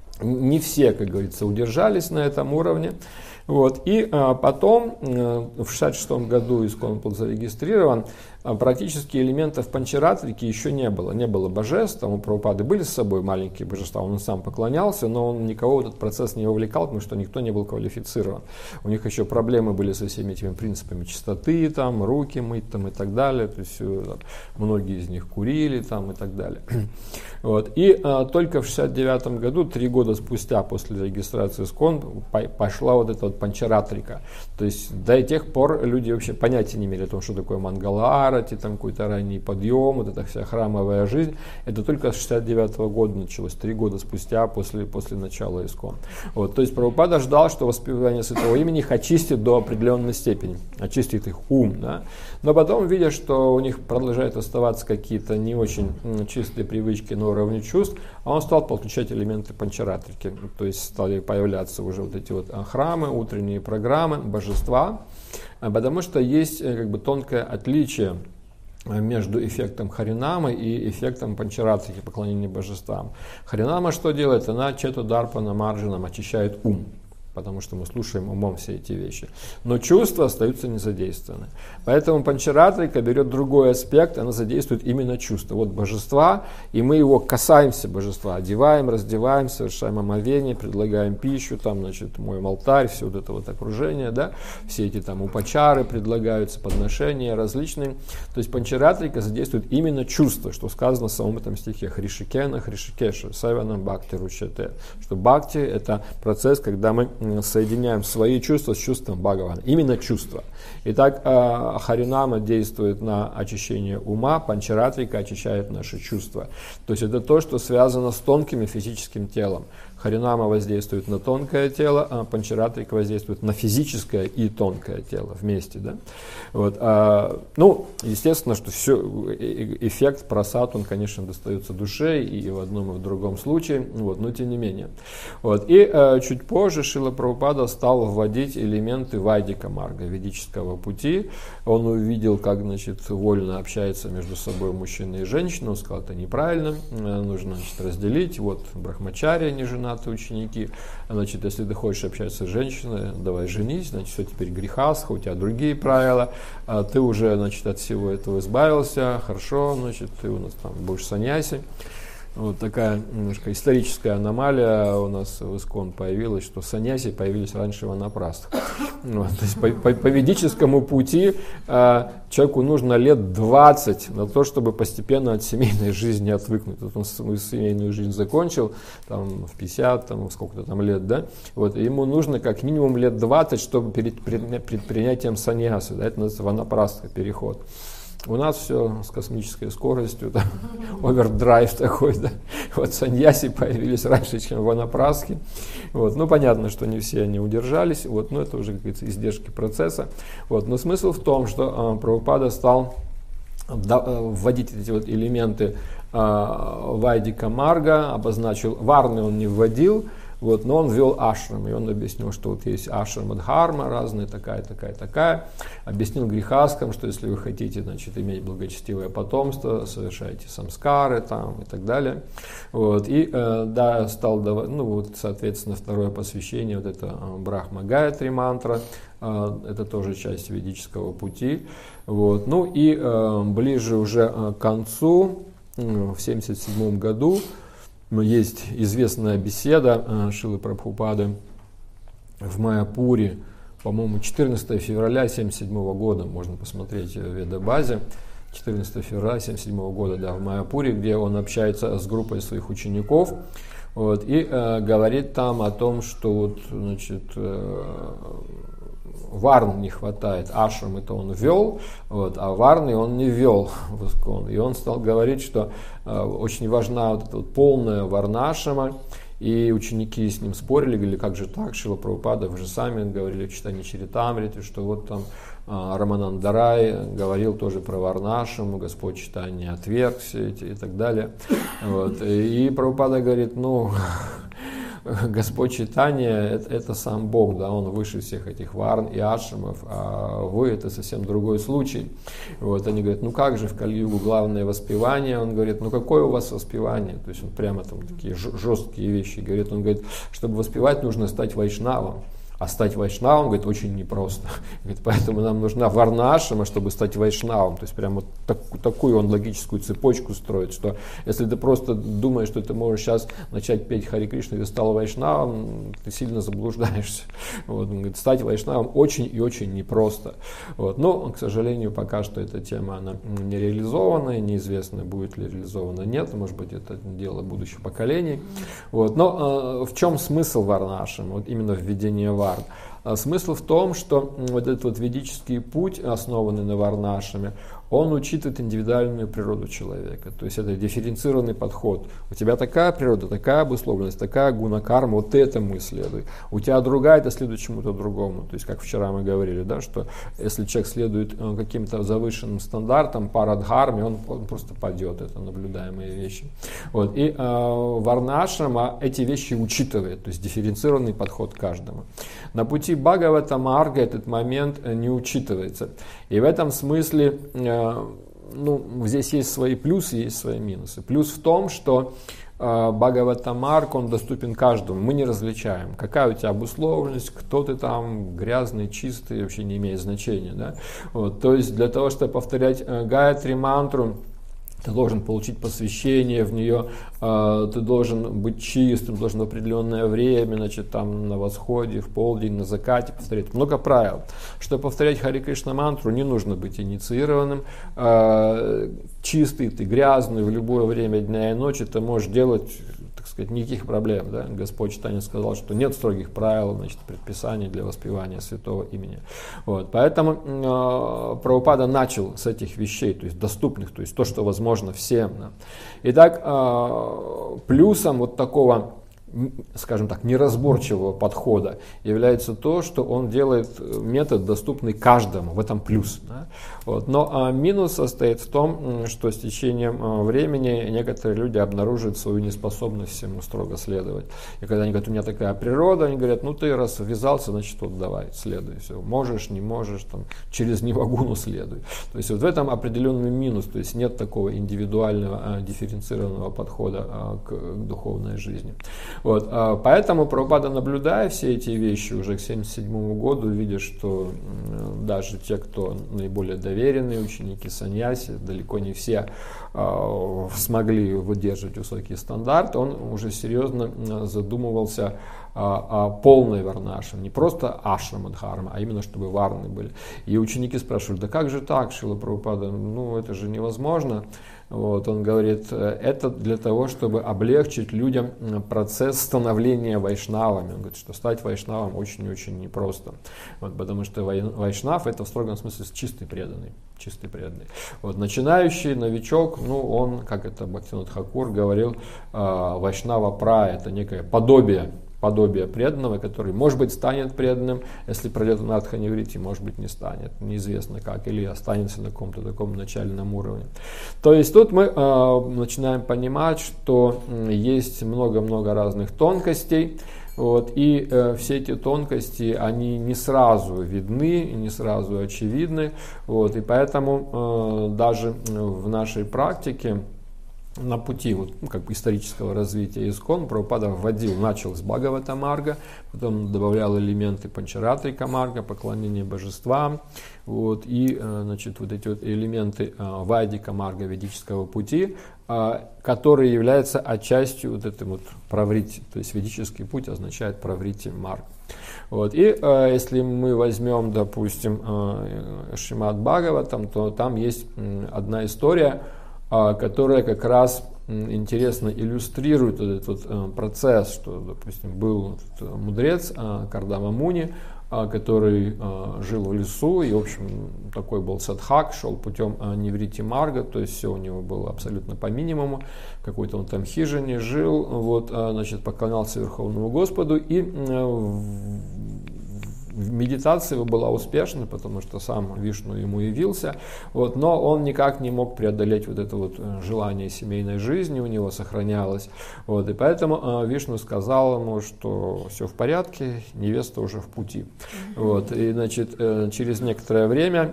не все, как говорится, удержались на этом уровне. Вот. И а, потом, а, в шестьдесят шестом году ИСККОН был зарегистрирован, а, практически элементов Панчаратрики еще не было. Не было божеств, там у Прабхупады были с собой маленькие божества, он сам поклонялся, но он никого в этот процесс не вовлекал, потому что никто не был квалифицирован. У них еще проблемы были со всеми этими принципами чистоты, там, руки мыть там, и так далее. То есть там, многие из них курили там, и так далее. Вот. И а, только в шестьдесят девятом году, три года спустя после регистрации ИСККОН, пошла вот эта вот Панчаратрика. То есть до тех пор люди вообще понятия не имели о том, что такое Мангала-арати, там какой-то ранний подъем, вот эта вся храмовая жизнь. Это только с шестьдесят девятого года началось, три года спустя после, после начала ИСККОН. Вот. То есть Прабхупада ждал, что воспевание святого имени их очистит до определенной степени, очистит их ум. Да? Но потом, видя, что у них продолжают оставаться какие-то не очень чистые привычки на уровне чувств, а он стал подключать элементы Панчаратрики. То есть стали появляться уже вот эти вот храмы, утренние программы, божества, потому что есть как бы тонкое отличие между эффектом Харинамы и эффектом Панчаратрики, поклонения божествам. Харинама что делает? Она чету-дарпана марджанам очищает ум, потому что мы слушаем умом все эти вещи. Но чувства остаются незадействованы. Поэтому Панчаратрика берет другой аспект, она задействует именно чувства. Вот божества, и мы его касаемся божества, одеваем, раздеваем, совершаем омовение, предлагаем пищу, там, значит, моем алтарь, все вот это вот окружение, да, все эти там упачары предлагаются, подношения различные. То есть Панчаратрика задействует именно чувства, что сказано в самом этом стихе. Хришикена, хришикеша, савянам бхакти ручете. Что бхакти — это процесс, когда мы соединяем свои чувства с чувством Бхагавана. Именно чувства. Итак, Харинама действует на очищение ума, Панчаратрика очищает наши чувства. То есть это то, что связано с тонким и физическим телом. Харинама воздействует на тонкое тело, а Панчаратрика воздействует на физическое и тонкое тело вместе. Да? Вот, а, ну, естественно, что все, эффект прасад, он, конечно, достается душе и в одном, и в другом случае, вот, но тем не менее. Вот, и а, чуть позже Шрила Прабхупада стал вводить элементы Вайдика Марга, ведического пути. Он увидел, как, значит, вольно общается между собой мужчина и женщина. Он сказал, это неправильно, нужно, значит, разделить. Вот брахмачарья, не жена, ученики, значит, если ты хочешь общаться с женщиной, давай женись, значит, все теперь грехасха, у тебя другие правила, а ты уже, значит, от всего этого избавился, хорошо, значит, ты у нас там будешь саньяси. Вот такая немножко историческая аномалия у нас в ИСККОН появилась, что саньяси появились раньше ванапрастх. Вот, то есть по, по, по ведическому пути э, человеку нужно лет двадцать на то, чтобы постепенно от семейной жизни отвыкнуть. Вот он свою семейную жизнь закончил там, в пятьдесят, там, сколько-то там лет, да? Вот, и ему нужно как минимум лет двадцать, чтобы перед, перед, перед принятием саньясы, да? Это называется ванапрастха, переход. У нас все с космической скоростью, там, овердрайв такой, да. Вот саньяси появились раньше, чем ванапрастхи. Вот. Ну, понятно, что не все они удержались, вот, но это уже, как говорится, издержки процесса. Вот. Но смысл в том, что э, Прабхупада стал да, вводить эти вот элементы э, Вайдика Марга, обозначил, варны он не вводил, вот, но он ввел ашрам, и он объяснил, что вот есть ашрама дхарма разные, такая, такая, такая. Объяснил грехаскам, что если вы хотите, значит, иметь благочестивое потомство, совершайте самскары там, и так далее. Вот, и э, да, стал давать, ну вот, соответственно, второе посвящение, вот это Брахма Гаятри мантра, э, это тоже часть ведического пути. Вот, ну и э, ближе уже к концу, э, в семьдесят седьмом году, есть известная беседа Шрилы Прабхупады в Майяпуре, по-моему, четырнадцатого февраля тысяча девятьсот семьдесят седьмого года, можно посмотреть в Ведабазе, четырнадцатого февраля тысяча девятьсот семьдесят седьмого года, да, в Майяпуре, где он общается с группой своих учеников, вот, и э, говорит там о том, что вот, значит, э, варн не хватает, ашрам это он ввел, вот, а варны он не ввел в Искон. И он стал говорить, что э, очень важна вот эта вот полная варнашама. И ученики с ним спорили, говорили, как же так, Шрила Прабхупада, вы же сами говорили в читании Чаритамриты, что вот там а, Рамананда Рай говорил тоже про Варнашаму, Господь читание отверг все эти и так далее. Вот. И Прабхупада говорит, ну, Господь читание это, это сам Бог, да, он выше всех этих варн и ашрамов, а вы это совсем другой случай. Вот, они говорят, ну как же в Кали-югу главное воспевание? Он говорит, ну какое у вас воспевание? То есть он прямо там такие жесткие вещи говорит. Он говорит, чтобы воспевать, нужно стать вайшнавом. А стать вайшнавом, говорит, очень непросто. Говорит, поэтому нам нужна варна-ашрама, чтобы стать вайшнавом. То есть прямо вот так, такую он логическую цепочку строит, что если ты просто думаешь, что ты можешь сейчас начать петь Хари Кришна, и ты стал вайшнавом, ты сильно заблуждаешься. Вот, он говорит, стать вайшнавом очень и очень непросто. Вот. Но, к сожалению, пока что эта тема она не реализована, неизвестно, будет ли реализована, нет. Может быть, это дело будущих поколений. Вот. Но э, в чем смысл варна-ашрама? Вот именно введение варны. Смысл в том, что вот этот вот ведический путь, основанный на варнашаме, он учитывает индивидуальную природу человека. То есть это дифференцированный подход. У тебя такая природа, такая обусловленность, такая гуна-карма, вот этому исследуй. У тебя другая, это следует чему-то другому. То есть, как вчера мы говорили, да, что если человек следует каким-то завышенным стандартам, парадхарме, он, он просто падет. Это наблюдаемые вещи. Вот. И э, варнашрама эти вещи учитывает, то есть дифференцированный подход к каждому. На пути Бхагавата Марга этот момент не учитывается. И в этом смысле э, ну, здесь есть свои плюсы, есть свои минусы. Плюс в том, что э, Бхагавата Марга, он доступен каждому. Мы не различаем, какая у тебя обусловленность, кто ты там, грязный, чистый, вообще не имеет значения. Да? Вот, то есть для того, чтобы повторять э, Гаятри мантру, ты должен получить посвящение в нее, э, ты должен быть чистым, должен в определенное время, значит, там на восходе, в полдень, на закате повторять. Много правил. Чтобы повторять Хари Кришна мантру, не нужно быть инициированным. Э, чистый ты, грязный, в любое время дня и ночи ты можешь делать, так сказать, никаких проблем. Да? Господь читание сказал, что нет строгих правил, значит, предписаний для воспевания святого имени. Вот. Поэтому э, Прабхупада начал с этих вещей, то есть доступных, то есть то, что возможно всем. Да? Итак, э, плюсом вот такого, скажем так, неразборчивого подхода является то, что он делает метод доступный каждому, в этом плюс. Да? Вот. Но а, минус состоит в том, что с течением а, времени некоторые люди обнаруживают свою неспособность всему строго следовать. И когда они говорят, у меня такая природа, они говорят, ну ты раз ввязался, значит вот давай, следуй. Все. Можешь, не можешь, там, через не могу, но следуй. То есть вот в этом определенный минус, то есть нет такого индивидуального, а, дифференцированного подхода а, к, к духовной жизни. Вот, а, поэтому Прабхупада, наблюдая все эти вещи уже к семьдесят седьмому году, видя, что м, даже те, кто наиболее доверенные ученики саньяси, далеко не все а, смогли выдерживать высокие стандарты, он уже серьезно задумывался о, о полной варнашаме, не просто ашрама дхарма, а именно чтобы варны были. И ученики спрашивали, да как же так, Шрила Прабхупада, ну это же невозможно. Вот, он говорит, это для того, чтобы облегчить людям процесс становления вайшнавами. Он говорит, что стать вайшнавом очень-очень непросто. Вот, потому что вайшнав это в строгом смысле чистый преданный. Чистый преданный. Вот, начинающий новичок, ну он, как это Бхактивинода Тхакур говорил, вайшнава пра, это некое подобие. Подобие преданного, который, может быть, станет преданным, если пройдет на Адханиврити, может быть, не станет, неизвестно как, или останется на каком-то таком начальном уровне. То есть тут мы э, начинаем понимать, что есть много-много разных тонкостей, вот, и э, все эти тонкости, они не сразу видны, не сразу очевидны, вот, и поэтому э, даже в нашей практике, на пути вот, ну, как бы исторического развития Искон Прабхупада вводил, начал с Бхагавата Марга, потом добавлял элементы Панчаратрика Марга, поклонения божествам, вот, и значит, вот эти вот элементы Вайдика Марга, ведического пути, которые являются отчастью вот этой вот праврити, то есть ведический путь означает праврити Марг. Вот. И э, если мы возьмем, допустим, э, Шримад Бхагаватам, то там есть э, одна история, э, которая как раз э, интересно иллюстрирует этот вот, э, процесс, что, допустим, был этот мудрец э, Кардама Муни, э, который э, жил в лесу, и, в общем, такой был садхак, шел путем э, Ниврити Марга, то есть все у него было абсолютно по минимуму, в какой-то он там хижине жил, вот, э, значит, поклонялся Верховному Господу, и э, медитация его была успешна, потому что сам Вишну ему явился, вот, но он никак не мог преодолеть вот это вот желание семейной жизни, у него сохранялось. Вот, и поэтому Вишну сказал ему, что все в порядке, невеста уже в пути. Вот, и, значит, через некоторое время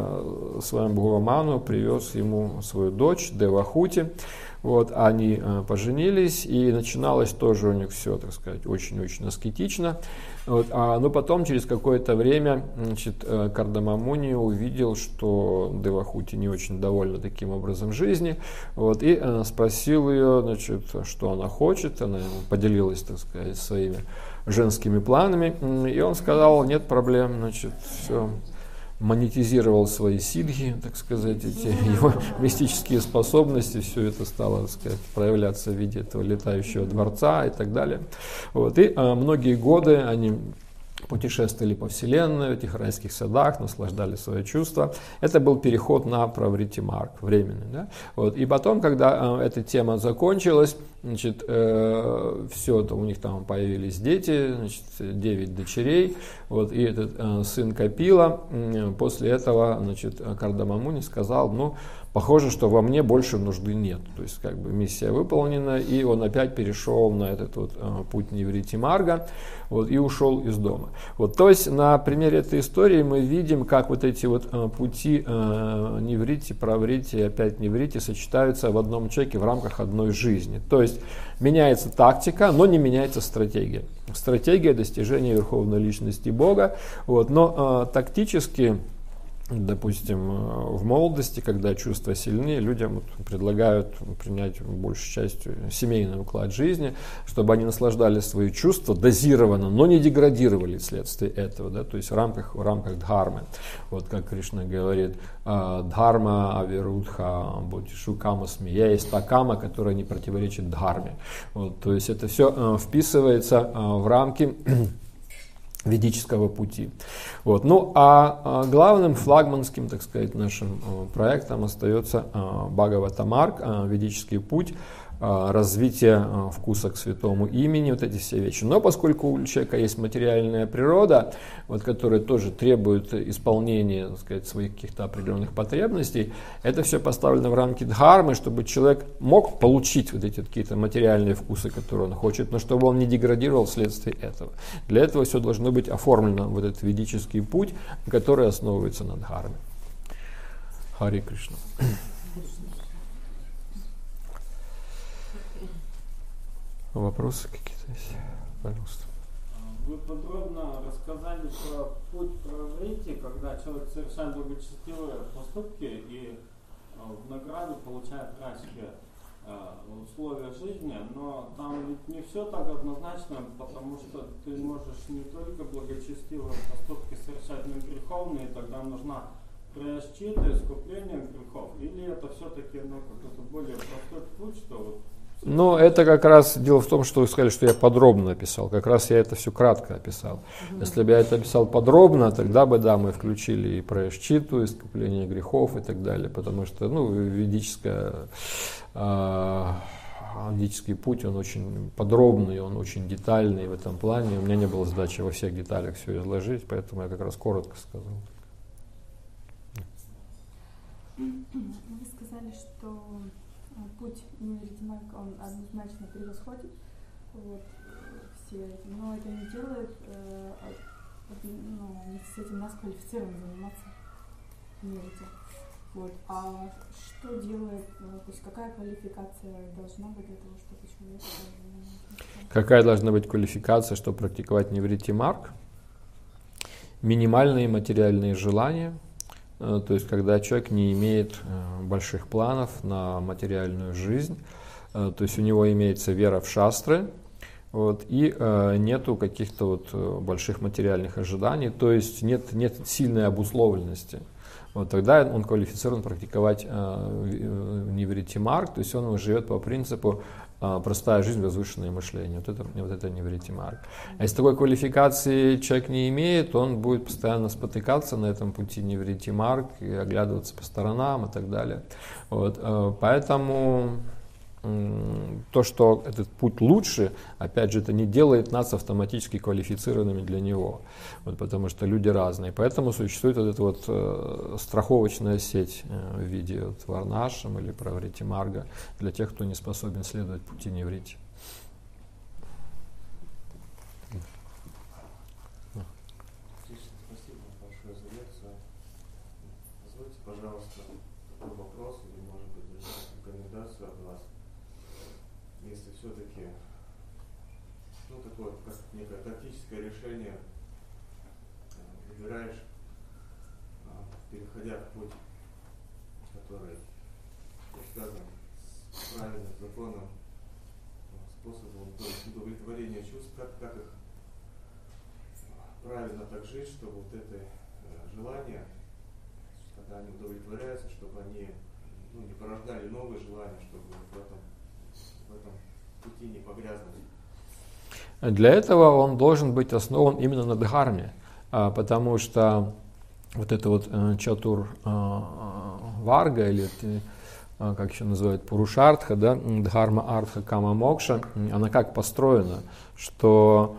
своему Бхагаваману привез ему свою дочь Девахути. Вот, они э, поженились, и начиналось тоже у них все, так сказать, очень-очень аскетично. Вот, а, но потом, через какое-то время, значит, э, Кардама Муни увидел, что Девахути не очень довольна таким образом жизни, вот, и э, спросил ее, значит, что она хочет. Она поделилась, так сказать, своими женскими планами, и он сказал: нет проблем, значит, все. Монетизировал свои сиддхи, так сказать, эти его мистические способности, все это стало, так сказать, проявляться в виде этого летающего дворца и так далее. Вот. И а, многие годы они путешествовали по вселенной, в этих райских садах, наслаждали свои чувства. Это был переход на Праврити Марг, временный. Да? Вот. И потом, когда э, эта тема закончилась, значит, э, все это, у них там появились дети, значит, девять дочерей, вот, и этот э, сын Капила, э, после этого, значит, Кардама Муни сказал: ну, похоже, что во мне больше нужды нет. То есть, как бы, миссия выполнена, и он опять перешел на этот вот, э, путь Ниврити Марга, вот, и ушел из дома. Вот, то есть, на примере этой истории мы видим, как вот эти вот э, пути э, Ниврити, Праврити и опять Ниврити сочетаются в одном человеке в рамках одной жизни. То есть, меняется тактика, но не меняется стратегия. Стратегия достижения верховной личности Бога, вот, но э, тактически, допустим, в молодости, когда чувства сильны, людям предлагают принять большей частью семейный уклад жизни, чтобы они наслаждались свои чувства дозированно, но не деградировали вследствие этого, да, то есть в рамках, в рамках дхармы. Вот как Кришна говорит: дхарма авирудха бодхишукамасми. Я есть та кама, которая не противоречит дхарме. Вот, то есть это все вписывается в рамки ведического пути. Вот. Ну, а главным флагманским, так сказать, нашим проектом остается Бхагавата Марг, ведический путь, развитие вкуса к святому имени, вот эти все вещи. Но поскольку у человека есть материальная природа, вот, которая тоже требует исполнения, так сказать, своих каких-то определенных потребностей, это все поставлено в рамки дхармы, чтобы человек мог получить вот эти какие-то материальные вкусы, которые он хочет, но чтобы он не деградировал вследствие этого. Для этого все должно быть оформлено, вот этот ведический путь, который основывается на дхарме. Хари Кришна. Вопросы какие-то есть? Пожалуйста. Вы подробно рассказали про путь Праврити, когда человек совершает благочестивые поступки и в награду получает райские условия жизни, но там ведь не все так однозначно, потому что ты можешь не только благочестивые поступки совершать, но и греховные, тогда нужна праяшчита, искупление грехов, или это все-таки, ну, какой-то более простой путь, что вот. Ну, это как раз дело в том, что вы сказали, что я подробно описал. Как раз я это все кратко описал. Mm-hmm. Если бы я это описал подробно, тогда бы, да, мы включили и праяшчиту, искупление грехов и так далее. Потому что, ну, ведическая, э, ведический путь, он очень подробный, он очень детальный в этом плане. У меня не было задачи во всех деталях все изложить, поэтому я как раз коротко сказал. Вы сказали, что путь Ниврити Марга, он однозначно превосходит вот, все эти, но это не делает э, ну, с этим нас квалифицированно заниматься Ниврити. Вот. А что делает, то есть какая квалификация должна быть для того, чтобы человек... Какая должна быть квалификация, чтобы практиковать Ниврити Марг? Минимальные материальные желания. То есть, когда человек не имеет больших планов на материальную жизнь, то есть у него имеется вера в шастры, вот, и э, нету каких-то вот больших материальных ожиданий, то есть нет, нет сильной обусловленности. Вот, тогда он квалифицирован практиковать э, невритимарг, то есть он живет по принципу э, простая жизнь, возвышенное мышление. Вот это, вот это невритимарг. А если такой квалификации человек не имеет, он будет постоянно спотыкаться на этом пути невритимарг и оглядываться по сторонам и так далее. Вот, э, поэтому то, что этот путь лучше, опять же, это не делает нас автоматически квалифицированными для него, вот, потому что люди разные. Поэтому существует вот эта вот э, страховочная сеть э, в виде вот, варнашам или праврити-марга для тех, кто не способен следовать пути неврити. Спасибо большое за лекцию. Позвольте, пожалуйста, такой вопрос или, может быть, даже рекомендацию от вас. Если все-таки, ну, такое, как некое тактическое решение выбираешь, переходя в путь, который связан с правильным законом, способом удовлетворения чувств, как, как их правильно так жить, чтобы вот это желание, когда они удовлетворяются, чтобы они, ну, не порождали новые желания, чтобы в этом в этом пути не погрязнуть. Для этого он должен быть основан именно на дхарме, потому что вот это вот чатур варга, или как еще называют пурушартха, да, дхарма, артха, кама, мокша, она как построена, что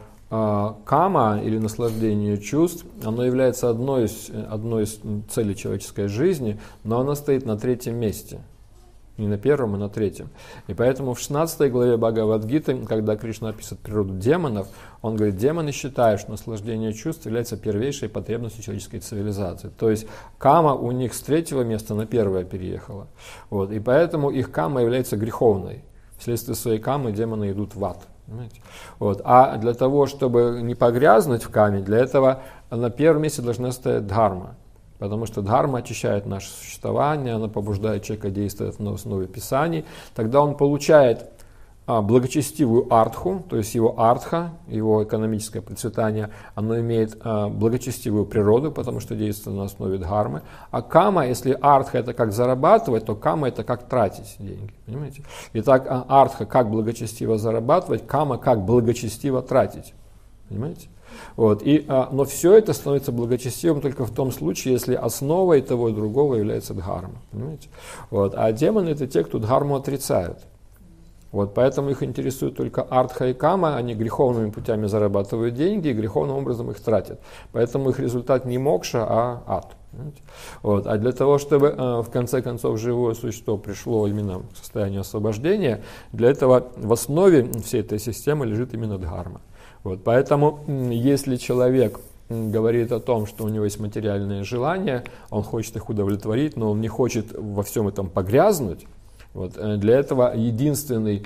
кама или наслаждение чувств, оно является одной из, одной из целей человеческой жизни, но оно стоит на третьем месте. Не на первом, а на третьем. И поэтому в шестнадцатой главе Бхагавад-гиты, когда Кришна описывает природу демонов, он говорит, демоны считают, что наслаждение чувств является первейшей потребностью человеческой цивилизации. То есть кама у них с третьего места на первое переехала. Вот. И поэтому их кама является греховной. Вследствие своей камы демоны идут в ад. Вот. А для того, чтобы не погрязнуть в каме, для этого на первом месте должна стоять дхарма. Потому что дхарма очищает наше существование, она побуждает человека действовать на основе Писаний. Тогда он получает а, благочестивую артху, то есть его артха, его экономическое процветание, оно имеет а, благочестивую природу, потому что действует на основе дхармы. А кама, если артха это как зарабатывать, то кама это как тратить деньги. Понимаете? Итак, артха как благочестиво зарабатывать, кама как благочестиво тратить. Понимаете? Вот, и, а, но все это становится благочестивым только в том случае, если основой того и другого является дхарма. Понимаете? Вот, а демоны это те, кто дхарму отрицают. Вот, поэтому их интересует только артха и кама, они греховными путями зарабатывают деньги и греховным образом их тратят. Поэтому их результат не мокша, а ад. Вот, а для того, чтобы э, в конце концов живое существо пришло именно к состоянию освобождения, для этого в основе всей этой системы лежит именно дхарма. Вот, поэтому, если человек говорит о том, что у него есть материальные желания, он хочет их удовлетворить, но он не хочет во всем этом погрязнуть, вот, для этого единственный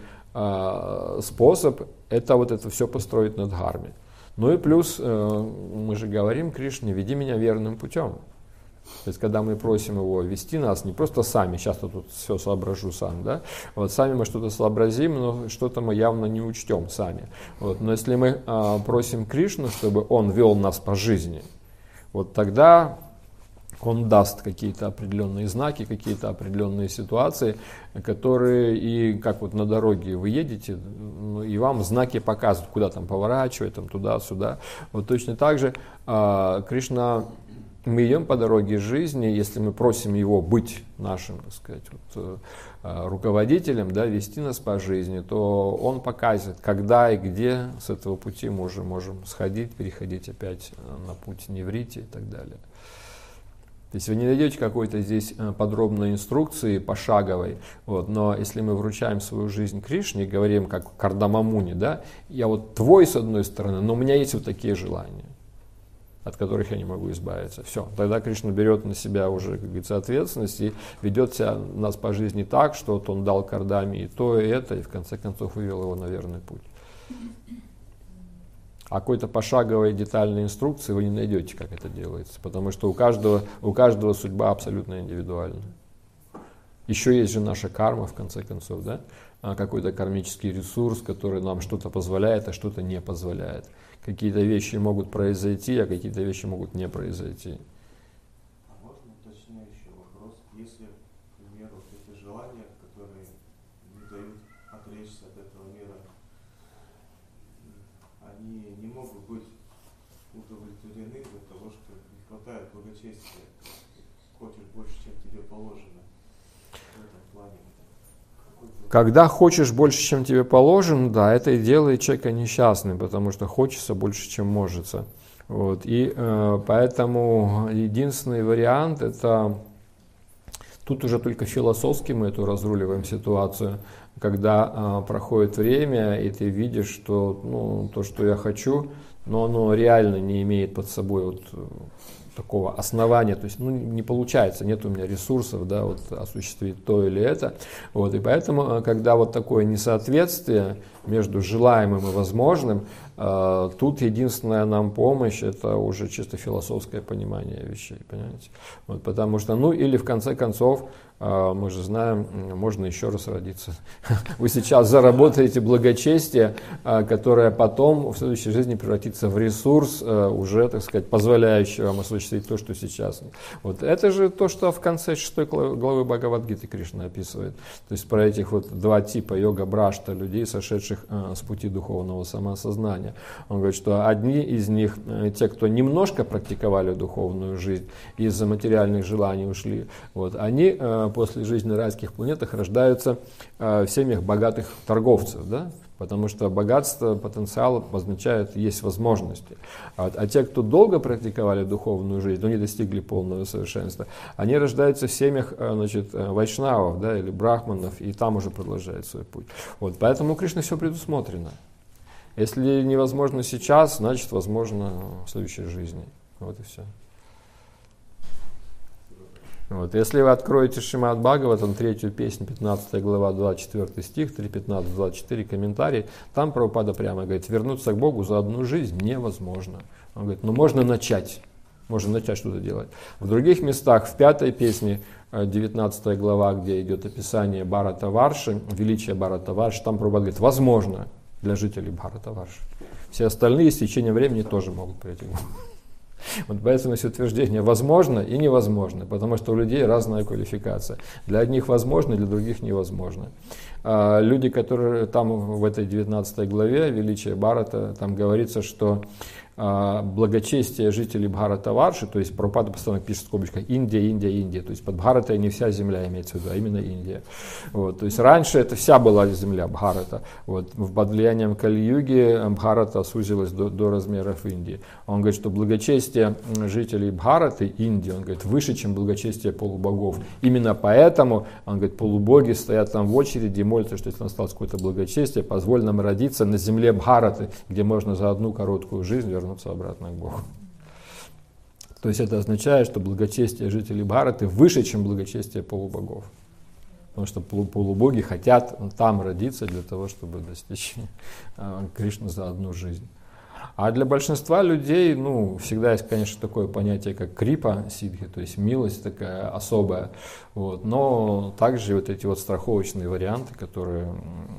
э, способ – это вот это все построить на дхарме. Ну и плюс, э, мы же говорим Кришне, веди меня верным путем. То есть, когда мы просим его вести нас, не просто сами, сейчас я тут все соображу сам, да, вот сами мы что-то сообразим, но что-то мы явно не учтем сами. Вот, но если мы а, просим Кришну, чтобы он вел нас по жизни, вот тогда он даст какие-то определенные знаки, какие-то определенные ситуации, которые, и как вот на дороге вы едете, ну, и вам знаки показывают, куда там поворачивать, там туда-сюда. Вот точно так же а, Кришна... Мы идем по дороге жизни, если мы просим его быть нашим, так сказать, вот, руководителем, да, вести нас по жизни, то он показывает, когда и где с этого пути мы уже можем сходить, переходить опять на путь неврити и так далее. То есть вы не найдете какой-то здесь подробной инструкции пошаговой, вот, но если мы вручаем свою жизнь Кришне и говорим, как Кардамамуни, да, я вот твой с одной стороны, но у меня есть вот такие желания, от которых я не могу избавиться. Все, тогда Кришна берет на себя уже, как говорится, ответственность и ведет себя нас по жизни так, что вот он дал Кардаме и то, и это, и в конце концов вывел его на верный путь. А какой-то пошаговой детальной инструкции вы не найдете, как это делается, потому что у каждого, у каждого судьба абсолютно индивидуальна. Еще есть же наша карма, в конце концов, да? Какой-то кармический ресурс, который нам что-то позволяет, а что-то не позволяет. Какие-то вещи могут произойти, а какие-то вещи могут не произойти. А можно уточняющий вопрос? Если, к примеру, эти желания, которые не дают отречься от этого мира, они не могут быть удовлетворены из-за того, что не хватает благочестия. Хочешь больше, чем тебе положено. В этом плане. Когда хочешь больше, чем тебе положено, да, это и делает человека несчастным, потому что хочется больше, чем можется. Вот. И э, поэтому единственный вариант это, тут уже только философски мы эту разруливаем ситуацию, когда э, проходит время, и ты видишь, что ну, то, что я хочу, но оно реально не имеет под собой вот такого основания, то есть ну, не получается, нет у меня ресурсов, да, вот, осуществить то или это. Вот, и поэтому, когда вот такое несоответствие между желаемым и возможным, э, тут единственная нам помощь, это уже чисто философское понимание вещей, понимаете? Вот, потому что, ну или в конце концов, э, мы же знаем, можно еще раз родиться. Вы сейчас заработаете благочестие, э, которое потом в следующей жизни превратится в ресурс, э, уже, так сказать, позволяющий вам осуществить то, что сейчас. Вот это же то, что в конце шестой главы Бхагавад-гиты Кришна описывает. То есть про этих вот два типа йога-брашта, людей, сошедших с пути духовного самоосознания. Он говорит, что одни из них, те, кто немножко практиковали духовную жизнь и из-за материальных желаний ушли, вот, они после жизни на райских планетах рождаются в семьях богатых торговцев, да? Потому что богатство, потенциал означает, есть возможности. А, а те, кто долго практиковали духовную жизнь, но не достигли полного совершенства, они рождаются в семьях, значит, вайшнавов, да, или брахманов, и там уже продолжают свой путь. Вот, поэтому у Кришны все предусмотрено. Если невозможно сейчас, значит возможно в следующей жизни. Вот и все. Вот. Если вы откроете Шримад Бхагаватам, третью песню, пятнадцатая глава, двадцать четвёртый стих, три пятнадцать двадцать четыре комментарий, там Прабхупада прямо говорит, вернуться к Богу за одну жизнь невозможно. Он говорит, ну можно начать, можно начать что-то делать. В других местах, в пятой песне, девятнадцатая глава, где идет описание Бхарата-варши, величия Бхарата-варши, там Прабхупада говорит, возможно для жителей Бхарата-варши. Все остальные с течением времени тоже могут прийти к Богу. Вот поэтому есть утверждение возможно и невозможно, потому что у людей разная квалификация. Для одних возможно, для других невозможно. А люди, которые там в этой девятнадцатой главе, величие Бхарата, там говорится, что а, благочестие жителей Бхарата-варши, то есть Прабхупада постоянно пишет в скобочках Индия, Индия, Индия, то есть под Бхаратой не вся земля имеется в виду, а именно Индия. Вот, то есть раньше это вся была земля Бхарата, вот, под влиянием Кали-юги Бхарата сузилась до, до размеров Индии. Он говорит, что благочестие жителей Бхараты, Индии, он говорит, выше, чем благочестие полубогов. Именно поэтому, он говорит, полубоги стоят там в очереди и молятся, что если осталось какое-то благочестие, позволь нам родиться на земле Бхараты, где можно за одну короткую жизнь вернуться обратно к Богу. То есть это означает, что благочестие жителей Бхараты выше, чем благочестие полубогов. Потому что полубоги хотят там родиться для того, чтобы достичь Кришны за одну жизнь. А для большинства людей, ну, всегда есть, конечно, такое понятие, как крипа сиддхи, то есть милость такая особая. Вот. Но также вот эти вот страховочные варианты, которые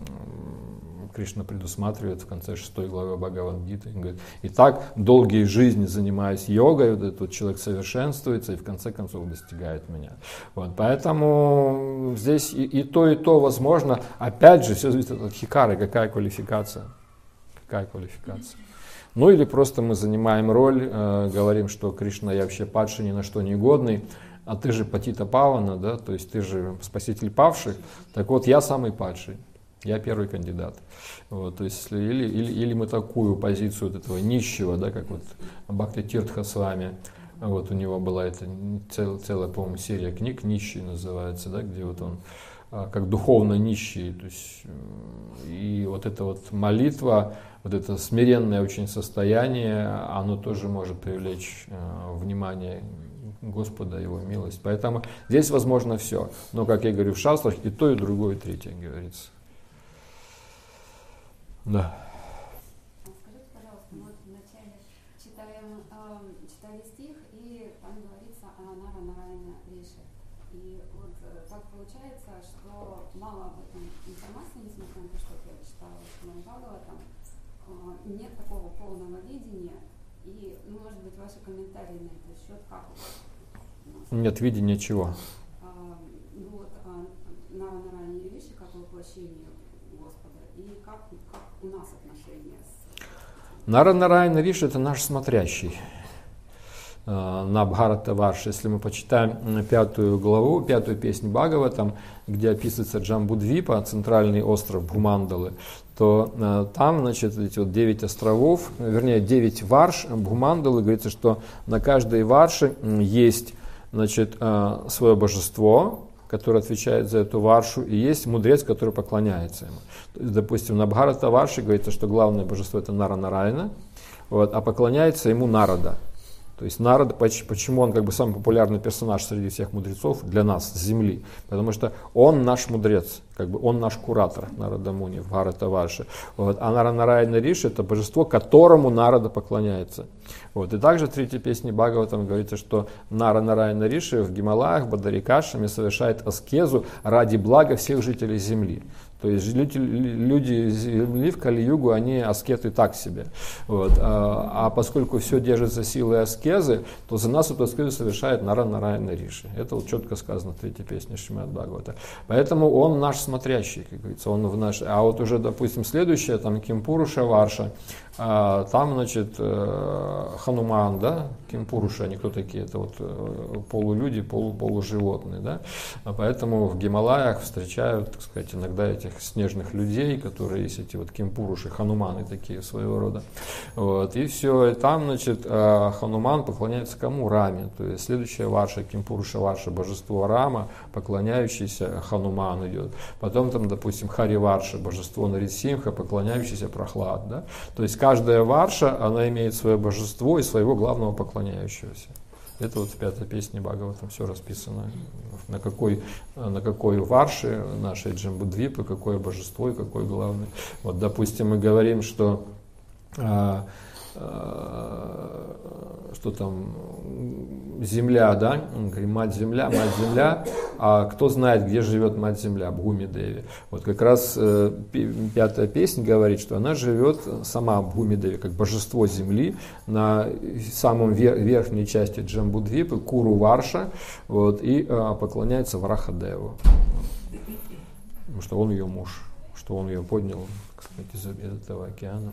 Кришна предусматривает в конце шестой главы Бхагавад-гиты. Он говорит, и так долгие жизни занимаюсь йогой, вот этот человек совершенствуется и в конце концов достигает меня. Вот, поэтому здесь и, и то, и то возможно. Опять же, все зависит от хикары, какая квалификация. Какая квалификация. Ну или просто мы занимаем роль, э, говорим, что Кришна, я вообще падший, ни на что не годный, а ты же Патита Павана, да, то есть ты же спаситель павших, так вот я самый падший. Я первый кандидат. Вот, то есть, или, или, или мы такую позицию вот этого нищего, да, как вот Бхакти Тиртха с вами, вот у него была эта цел, целая, по-моему, серия книг, «Нищий» называется, да, где вот он как духовно нищий. То есть, и вот эта вот молитва, вот это смиренное очень состояние, оно тоже может привлечь э, внимание Господа, Его милость. Поэтому здесь возможно все. Но, как я говорю в шастрах, и то, и другое, и третье, говорится. Да. Скажите, пожалуйста, мы вот вначале читаем, э, читали стих, и там говорится о Нара Нараяна Риши. И вот э, так получается, что мало об этом информации, несмотря на то, что я читала Шримад Бхагаватам, э, нет такого полного видения. И, ну, может быть, ваши комментарии на этот счет, как у вас? Нет видения чего? А, ну вот а, Нара-Нараяна Риши как воплощение Господа, и как, как у нас отношения с... Нара-Нараяна Риши — это наш смотрящий на Бхарата-варше. Если мы почитаем пятую главу, пятую песню Бхагаватам, где описывается Джамбудвипа, центральный остров Бхумандалы, то э, там, значит, эти вот девять островов, вернее, девять варш Бхумандалы, говорится, что на каждой варше есть, значит, э, свое божество, которое отвечает за эту варшу, и есть мудрец, который поклоняется ему. То есть, допустим, на Бхарата-варше говорится, что главное божество — это Нара-Нараяна, вот, а поклоняется ему Нарада. То есть Нарада, почему он как бы самый популярный персонаж среди всех мудрецов для нас с Земли? Потому что он наш мудрец, как бы он наш куратор, Нарада Муни в Бхарата-варше. Вот. А Нара-Нараяна Риши — это божество, которому Нарада поклоняется. Вот. И также в третьей песне Бхагаватам говорится, что Нара-Нараяна Риши в Гималаях, Бадарикашами совершает аскезу ради блага всех жителей Земли. То есть люди, люди Земли в Кали-югу, они аскеты так себе. Вот. А, а поскольку все держится силой аскезы, то за нас эту аскезу совершает Нара-Нараяна Риши. Это вот четко сказано в третьей песне Шримад Бхагавата. Поэтому он наш смотрящий, как говорится. Он в наш... А вот уже, допустим, следующее, там Кимпуруша Варша, а, там, значит, Хануман, да, Кимпуруша, они кто такие? Это вот полулюди, полу, полуживотные, да. А поэтому в Гималаях встречают, так сказать, иногда этих снежных людей, которые есть эти вот Кимпуруши, Хануманы такие своего рода. Вот. И все, и там, значит, Хануман поклоняется кому? Раме. То есть следующая варша, Кимпуруша Варша, божество Рама, поклоняющийся Хануман идет. Потом там, допустим, Хари Варша, божество Нарисимха, поклоняющийся Прохлад, да. То есть каждая варша, она имеет свое божество и своего главного поклоняющегося. Это вот в пятой песне Бхагаватам все расписано, на какой, на какой варше нашей Джамбудвипы, какое божество и какой главный. Вот, допустим, мы говорим, что, а, а, что там земля, да, говорим, мать-земля, мать-земля, а кто знает, где живет мать-земля, Бхуми-деви. Вот как раз э, пятая песня говорит, что она живет сама Бхуми-деви, как божество земли, на самом вер- верхней части Джамбудвипы, Куру-варша, вот, и э, поклоняется Варахадеву, потому что он ее муж, что он ее поднял, так сказать, из, из этого океана.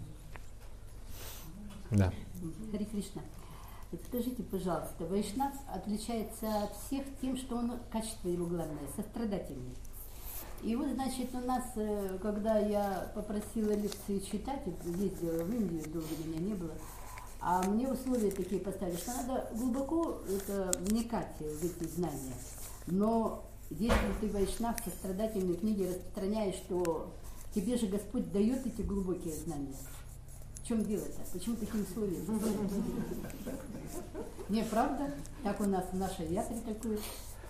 Да. Хари Кришна. Скажите, пожалуйста, Вайшнав отличается от всех тем, что он, качество его главное, сострадательный. И вот, значит, у нас, когда я попросила лекции читать, ездила в Индию, долго меня не было, а мне условия такие поставили, что надо глубоко это, вникать в эти знания. Но если ты, Вайшнав, сострадательные книги распространяешь, что тебе же Господь дает эти глубокие знания. В чем дело-то? Почему такие условия? Не, правда? Так у нас в нашей ятре такое.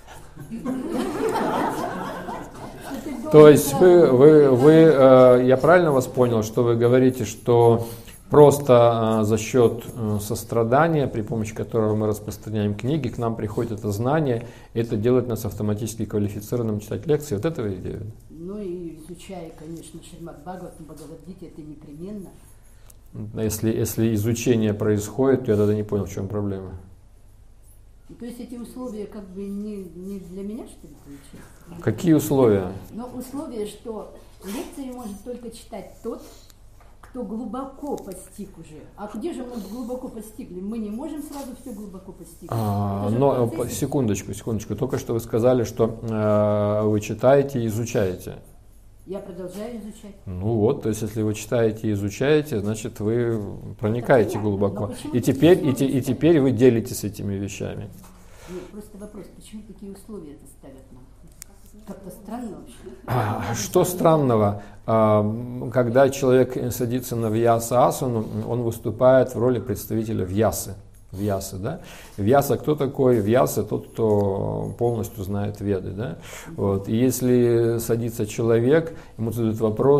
То есть вы, вы, вы, я правильно вас понял, что вы говорите, что просто за счет сострадания, при помощи которого мы распространяем книги, к нам приходит это знание, и это делает нас автоматически квалифицированным читать лекции. Вот это вы идея? Ну и изучая, конечно, Шримад Бхагаватам, Бхагавад-гите, это непременно. Если, если изучение происходит, то я тогда не понял, в чем проблема. То есть эти условия как бы не, не для меня, что ли, получается? Какие условия? Но условия, что лекции может только читать тот, кто глубоко постиг уже. А где же мы глубоко постигли? Мы не можем сразу все глубоко постигнуть. А, но секундочку, секундочку. Только что вы сказали, что э, вы читаете и изучаете. Я продолжаю изучать. Ну вот, то есть если вы читаете и изучаете, значит вы проникаете понятно, глубоко. И и теперь, и, те, и теперь вы делитесь этими вещами. Нет, просто вопрос, почему такие условия это ставят нам? Как-то странно вообще. А, что странного? А, когда человек садится на вьяса-асану, он выступает в роли представителя вьясы. Вьясы, да? Вьяса кто такой? Вьяса тот, кто полностью знает веды, да? Вот. И если садится человек, ему задают вопрос,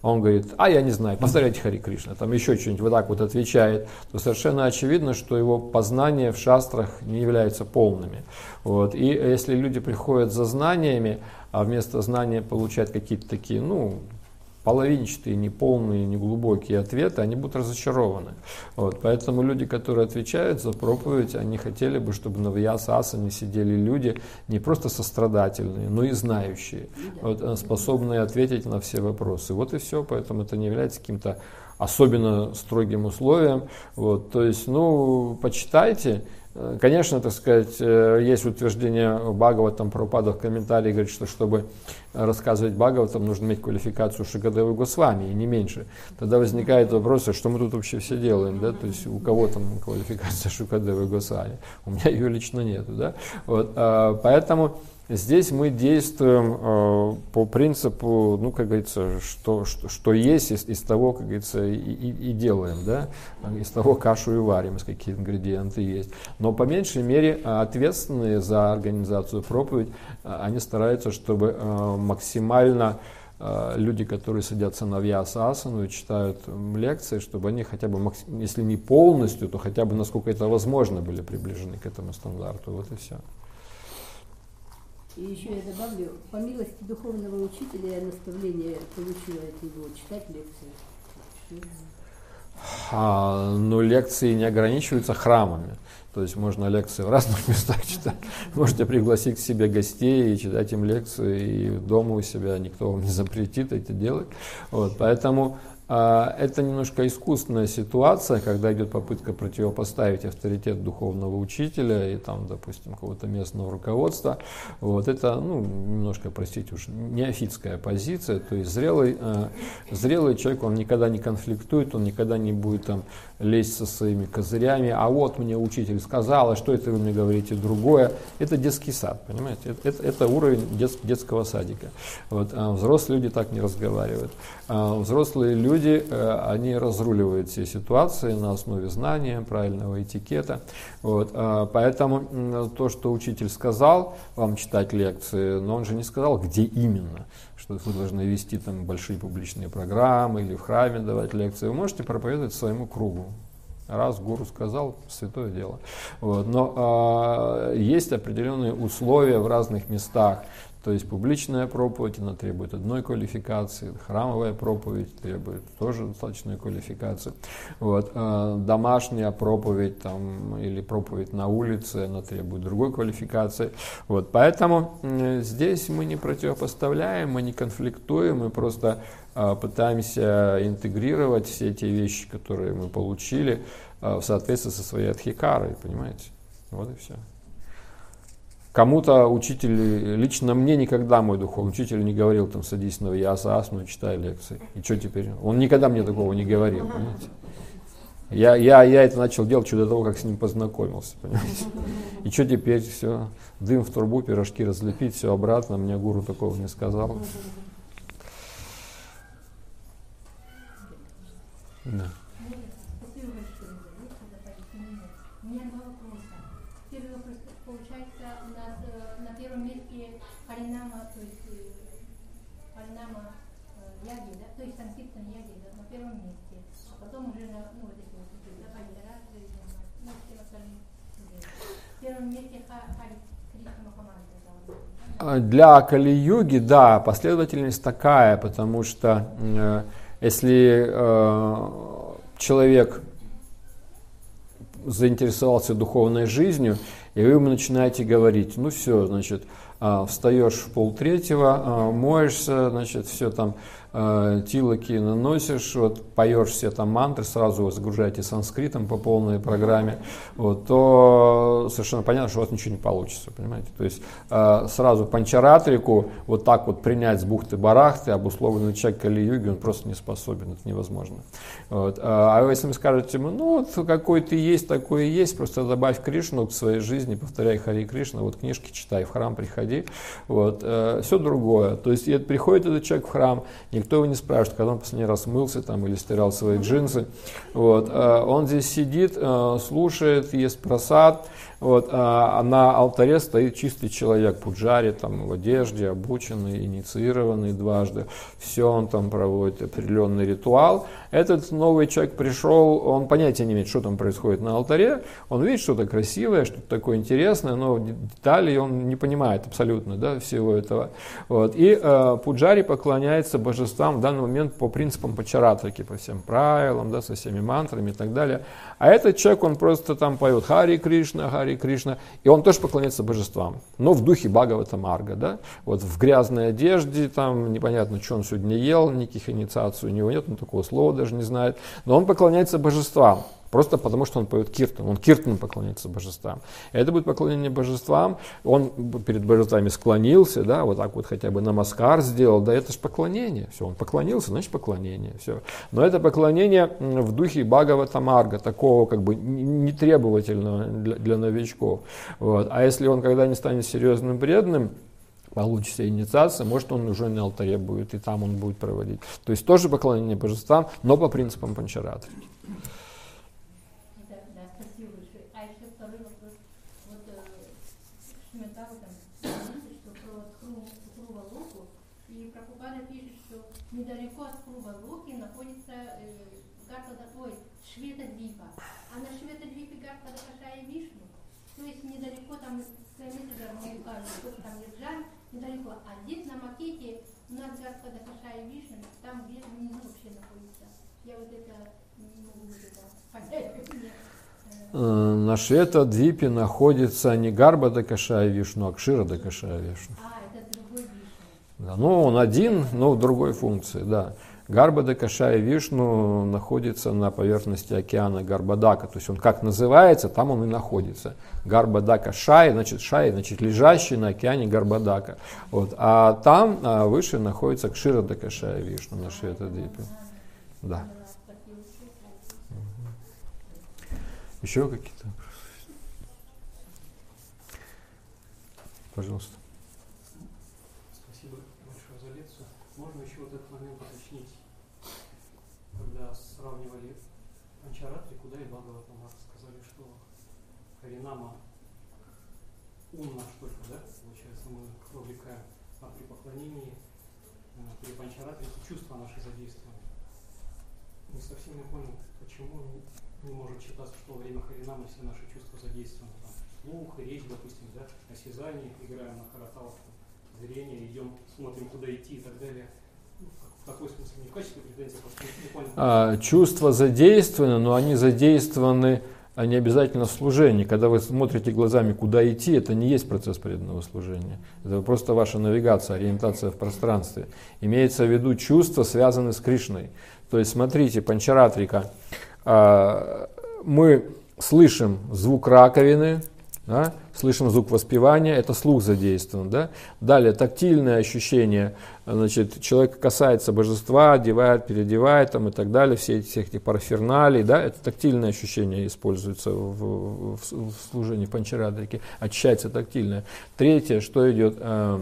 он говорит, а я не знаю, повторяйте Хари Кришна, там еще что-нибудь вот так вот отвечает, то совершенно очевидно, что его познания в шастрах не являются полными. Вот. И если люди приходят за знаниями, а вместо знания получают какие-то такие, ну, половинчатые, неполные, неглубокие ответы, они будут разочарованы. Вот. Поэтому люди, которые отвечают за проповедь, они хотели бы, чтобы на Вьяса-асане сидели люди не просто сострадательные, но и знающие, вот, способные ответить на все вопросы. Вот и все, поэтому это не является каким-то особенно строгим условием. Вот. То есть, ну, почитайте. Конечно, так сказать, есть утверждение Бхагаватам, Прабхупада в комментарии говорит, что чтобы рассказывать Бхагаватам, нужно иметь квалификацию Шукадевы Госвами, и не меньше. Тогда возникает вопрос, а что мы тут вообще все делаем, да? То есть у кого там квалификация Шукадевы Госвами? У меня ее лично нету, да? Вот, поэтому здесь мы действуем э, по принципу, ну, как говорится, что, что, что есть, из, из того, как говорится, и, и, и делаем, да, из того кашу и варим, из какие ингредиенты есть. Но по меньшей мере ответственные за организацию проповедь, они стараются, чтобы э, максимально э, люди, которые садятся на Вьяса-асану и читают лекции, чтобы они хотя бы, если не полностью, то хотя бы, насколько это возможно, были приближены к этому стандарту. Вот и все. И еще я добавлю, по милости духовного учителя я наставление получила от него читать лекции. А, но лекции не ограничиваются храмами. То есть можно лекции в разных местах читать. Можете пригласить к себе гостей и читать им лекции, и дома у себя никто вам не запретит это делать. Вот, поэтому это немножко искусственная ситуация, когда идет попытка противопоставить авторитет духовного учителя и там, допустим, какого-то местного руководства. Вот это, ну, немножко, простите уж, неофитская позиция. То есть зрелый, зрелый человек, он никогда не конфликтует, он никогда не будет там лезть со своими козырями. А вот мне учитель сказал, а что это вы мне говорите другое? Это детский сад, понимаете? Это, это, это уровень дет, детского садика. Вот, а взрослые люди так не разговаривают. А взрослые люди Люди, они разруливают все ситуации на основе знания, правильного этикета. Вот. Поэтому то, что учитель сказал вам читать лекции, но он же не сказал, где именно, что вы должны вести там большие публичные программы или в храме давать лекции. Вы можете проповедовать своему кругу. Раз гуру сказал, святое дело. Вот. Но э, есть определенные условия в разных местах. То есть публичная проповедь, она требует одной квалификации, храмовая проповедь требует тоже достаточной квалификации. Вот. А домашняя проповедь там, или проповедь на улице, она требует другой квалификации. Вот. Поэтому здесь мы не противопоставляем, мы не конфликтуем, мы просто а, пытаемся интегрировать все эти вещи, которые мы получили, а, в соответствии со своей адхикарой, понимаете? Вот и все. Кому-то учитель, лично мне никогда мой духовный учитель не говорил, там, садись на Вьяса-асану, читай лекции. И что теперь? Он никогда мне такого не говорил, понимаете? Я, я, я это начал делать еще до того, как с ним познакомился, понимаете? И что теперь? Все, дым в трубу, пирожки разлепить, все обратно. Мне гуру такого не сказал. Да. Паринама, то есть паринама яги, да, то есть санкиртан яги, да, на первом месте, а потом уже на, ну, вот эти вот, да, паридараты, ну, все остальные. В первом месте Хари Кришна Махамантра. Для Кали-юги, да, последовательность такая, потому что э, если э, человек заинтересовался духовной жизнью, и вы ему начинаете говорить, ну все, значит, встаешь в полтретьего, моешься, значит, все там, тилоки наносишь, вот, поешь все там мантры, сразу его загружаете санскритом по полной программе, вот, то совершенно понятно, что у вас ничего не получится, понимаете. То есть сразу панчаратрику вот так вот принять с бухты-барахты, обусловленный человек Кали-юги, он просто не способен, это невозможно. Вот. А если вы скажете ему, ну вот какой ты есть, такой и есть, просто добавь Кришну к своей жизни, повторяй Хари Кришна, вот книжки читай, в храм приходи, вот, все другое. То есть приходит этот человек в храм, никто его не спрашивает, когда он последний раз мылся там, или стирал свои джинсы. Вот. Он здесь сидит, слушает, ест прасад, Вот, а на алтаре стоит чистый человек, пуджари, там, в одежде, обученный, инициированный дважды. Все, он там проводит определенный ритуал. Этот новый человек пришел, он понятия не имеет, что там происходит на алтаре. Он видит что-то красивое, что-то такое интересное, но деталей он не понимает абсолютно, да, всего этого. Вот. И э, пуджари поклоняется божествам в данный момент по принципам пачаратрики, по всем правилам, да, со всеми мантрами и так далее. А этот человек, он просто там поет Хари Кришна, Хари Кришна, и он тоже поклоняется божествам, но в духе Бхагавата Марга, да, вот в грязной одежде, там непонятно, что он сегодня ел, никаких инициаций у него нет, он такого слова даже не знает, но он поклоняется божествам. Просто потому, что он поет киртан. Он киртан поклоняется божествам. И это будет поклонение божествам. Он перед божествами склонился, да, вот так вот хотя бы намаскар сделал. Да, это же поклонение. Все, он поклонился, значит поклонение. Все. Но это поклонение в духе Бхагавата Марга, такого как бы нетребовательного для, для новичков. Вот. А если он когда-нибудь станет серьезным преданным, получится инициация, может он уже на алтаре будет, и там он будет проводить. То есть тоже поклонение божествам, но по принципам панчаратрики. Недалеко от круга Луки находится э, Гарпада, ой, Швета-Двипа. А на Швета-Двипе Гарпада Кашая Вишну, то есть недалеко там километр мы укажем, сколько там лежат, недалеко. А здесь на макете у нас Гарпада Кашая Вишну, там где внизу вообще находится. Я вот это не могу вот это понять. На Швета-Двипе находится не Гарбада Кашая Вишну, а Кширада Кашая Вишну. Да, ну, он один, но в другой функции, да. Гарбада Кашая Вишну находится на поверхности океана Гарбадака, то есть он как называется, там он и находится. Гарбадака Шай, значит Шай, значит лежащий на океане Гарбадака. Вот. А там а выше находится Кширада Кашая Вишну на Швета-Двипе. Да. Еще какие-то? Пожалуйста. Можно еще вот этот момент уточнить, когда сравнивали панчаратрику, да, и Бхагавата Марга, сказали, что Харинама ум наш только, да, получается, мы увлекаем, а при поклонении, при панчаратрике чувства наши задействованы. Не совсем не понял, почему не может считаться, что во время Харинамы все наши чувства задействованы. Там, слух и речь, допустим, да, осязание, играем на караталах, зрение, идем, смотрим, куда идти и так далее. Ну, в такой смысле не в качестве претензии, просто не понял. А, чувства задействованы, но они задействованы а не обязательно в служении. Когда вы смотрите глазами, куда идти, это не есть процесс преданного служения. Это просто ваша навигация, ориентация в пространстве. Имеется в виду чувства, связанные с Кришной. То есть, смотрите, панчаратрика. А, мы слышим звук раковины, да? Слышим звук воспевания, это слух задействован. Да? Далее тактильное ощущение, значит, человек касается божества, одевает, переодевает там, и так далее, все эти, всех этих параферналий, да? Это тактильное ощущение используется в, в, в служении панчаратрики, очищается тактильное. Третье, что идет?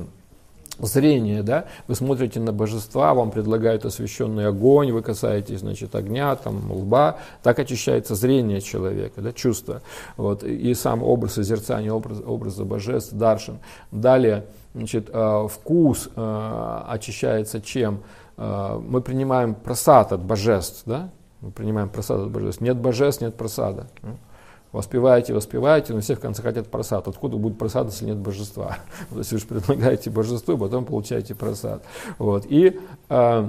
Зрение, да, вы смотрите на божества, вам предлагают освященный огонь, вы касаетесь, значит, огня, там, лба, так очищается зрение человека, да, чувство, вот, и сам образ созерцания образ, образа божеств, даршан. Далее, значит, э, вкус э, очищается чем? Э, мы принимаем прасад от божеств, да, мы принимаем прасад от божеств, нет божеств, нет прасада. Воспеваете, воспеваете, но все в конце хотят просад. Откуда будет просад, если нет божества? То есть вы же предлагаете божеству, потом получаете просад. Вот. И э,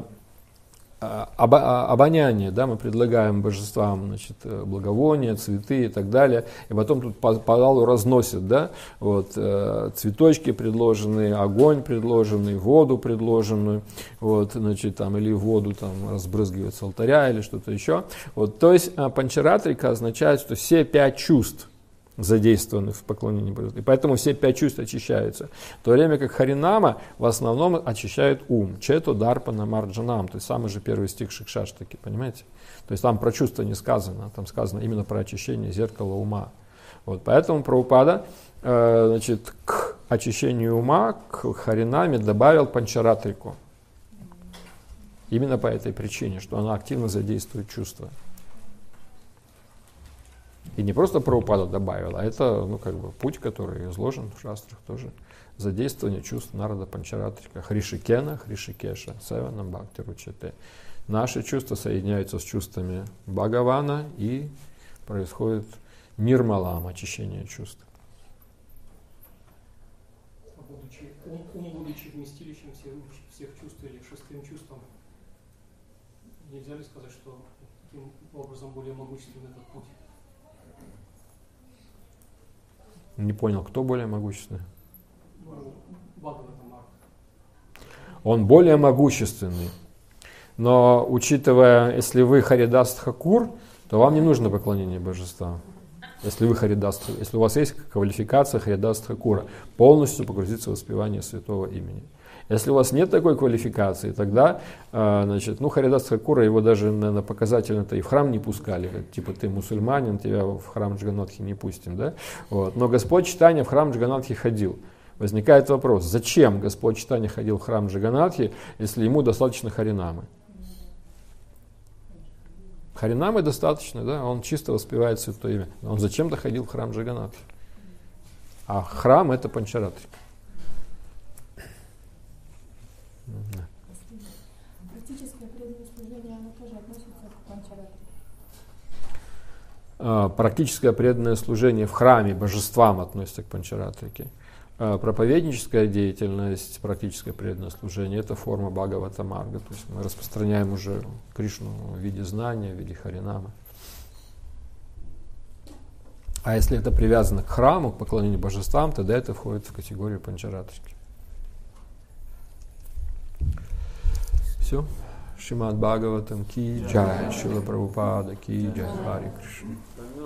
обо, обоняние, да, мы предлагаем божествам, значит, благовония, цветы и так далее, и потом тут по, по залу разносят, да, вот, э, цветочки предложенные, огонь предложенный, воду предложенную, вот, значит, там, или воду там разбрызгивают с алтаря или что-то еще. Вот, то есть панчаратрика означает, что все пять чувств задействованы в поклонении божеству. И поэтому все пять чувств очищаются. В то время как Харинама в основном очищает ум. Чето дарпана марджанам. То есть самый же первый стих Шикшаштаки, понимаете? То есть там про чувства не сказано. Там сказано именно про очищение зеркала ума. Вот, поэтому Прабхупада э, значит, к очищению ума, к Харинаме добавил панчаратрику. Именно по этой причине, что она активно задействует чувства. И не просто Прабхупада добавил, а это, ну, как бы путь, который изложен в шастрах тоже. Задействование чувств Нарада Панчаратрика, Хришикена, Хришикеша, Севанам Бхакти Ручате. Наши чувства соединяются с чувствами Бхагавана, и происходит нирмалам, очищение чувств. Будучи, ум, ум, будучи вместилищем всех, всех чувств или шестым чувством, нельзя ли сказать, что таким образом более могущественный этот путь? Не понял, кто более могущественный? Ну, Бхагаватам. Он более могущественный. Но, учитывая, если вы Харидас Тхакур, то вам не нужно поклонение божествам. Если вы Харидас, если у вас есть квалификация Харидас Тхакура, полностью погрузиться в воспевание святого имени. Если у вас нет такой квалификации, тогда, э, значит, ну, Харидас Тхакура, его даже, наверное, показательно-то и в храм не пускали, как, типа, ты мусульманин, тебя в храм Джаганатхи не пустим, да? Вот. Но Господь Чайтанья в храм Джаганатхи ходил. Возникает вопрос, зачем Господь Чайтанья ходил в храм Джаганатхи, если ему достаточно Харинамы? Харинамы достаточно, да, он чисто воспевает святое имя. Он зачем-то ходил в храм Джаганатхи. А храм это Панчаратрика. Практическое преданное служение, оно тоже относится к Панчаратрике? Практическое преданное служение в храме божествам относится к Панчаратрике. Проповедническая деятельность, практическое преданное служение – это форма Бхагавата-марга. То есть мы распространяем уже Кришну в виде знания, в виде Харинамы. А если это привязано к храму, к поклонению божествам, тогда это входит в категорию Панчаратрики. Все. Шримад Бхагаватам ки джай, Шрила Прабхупада ки джай, Хари Кришна.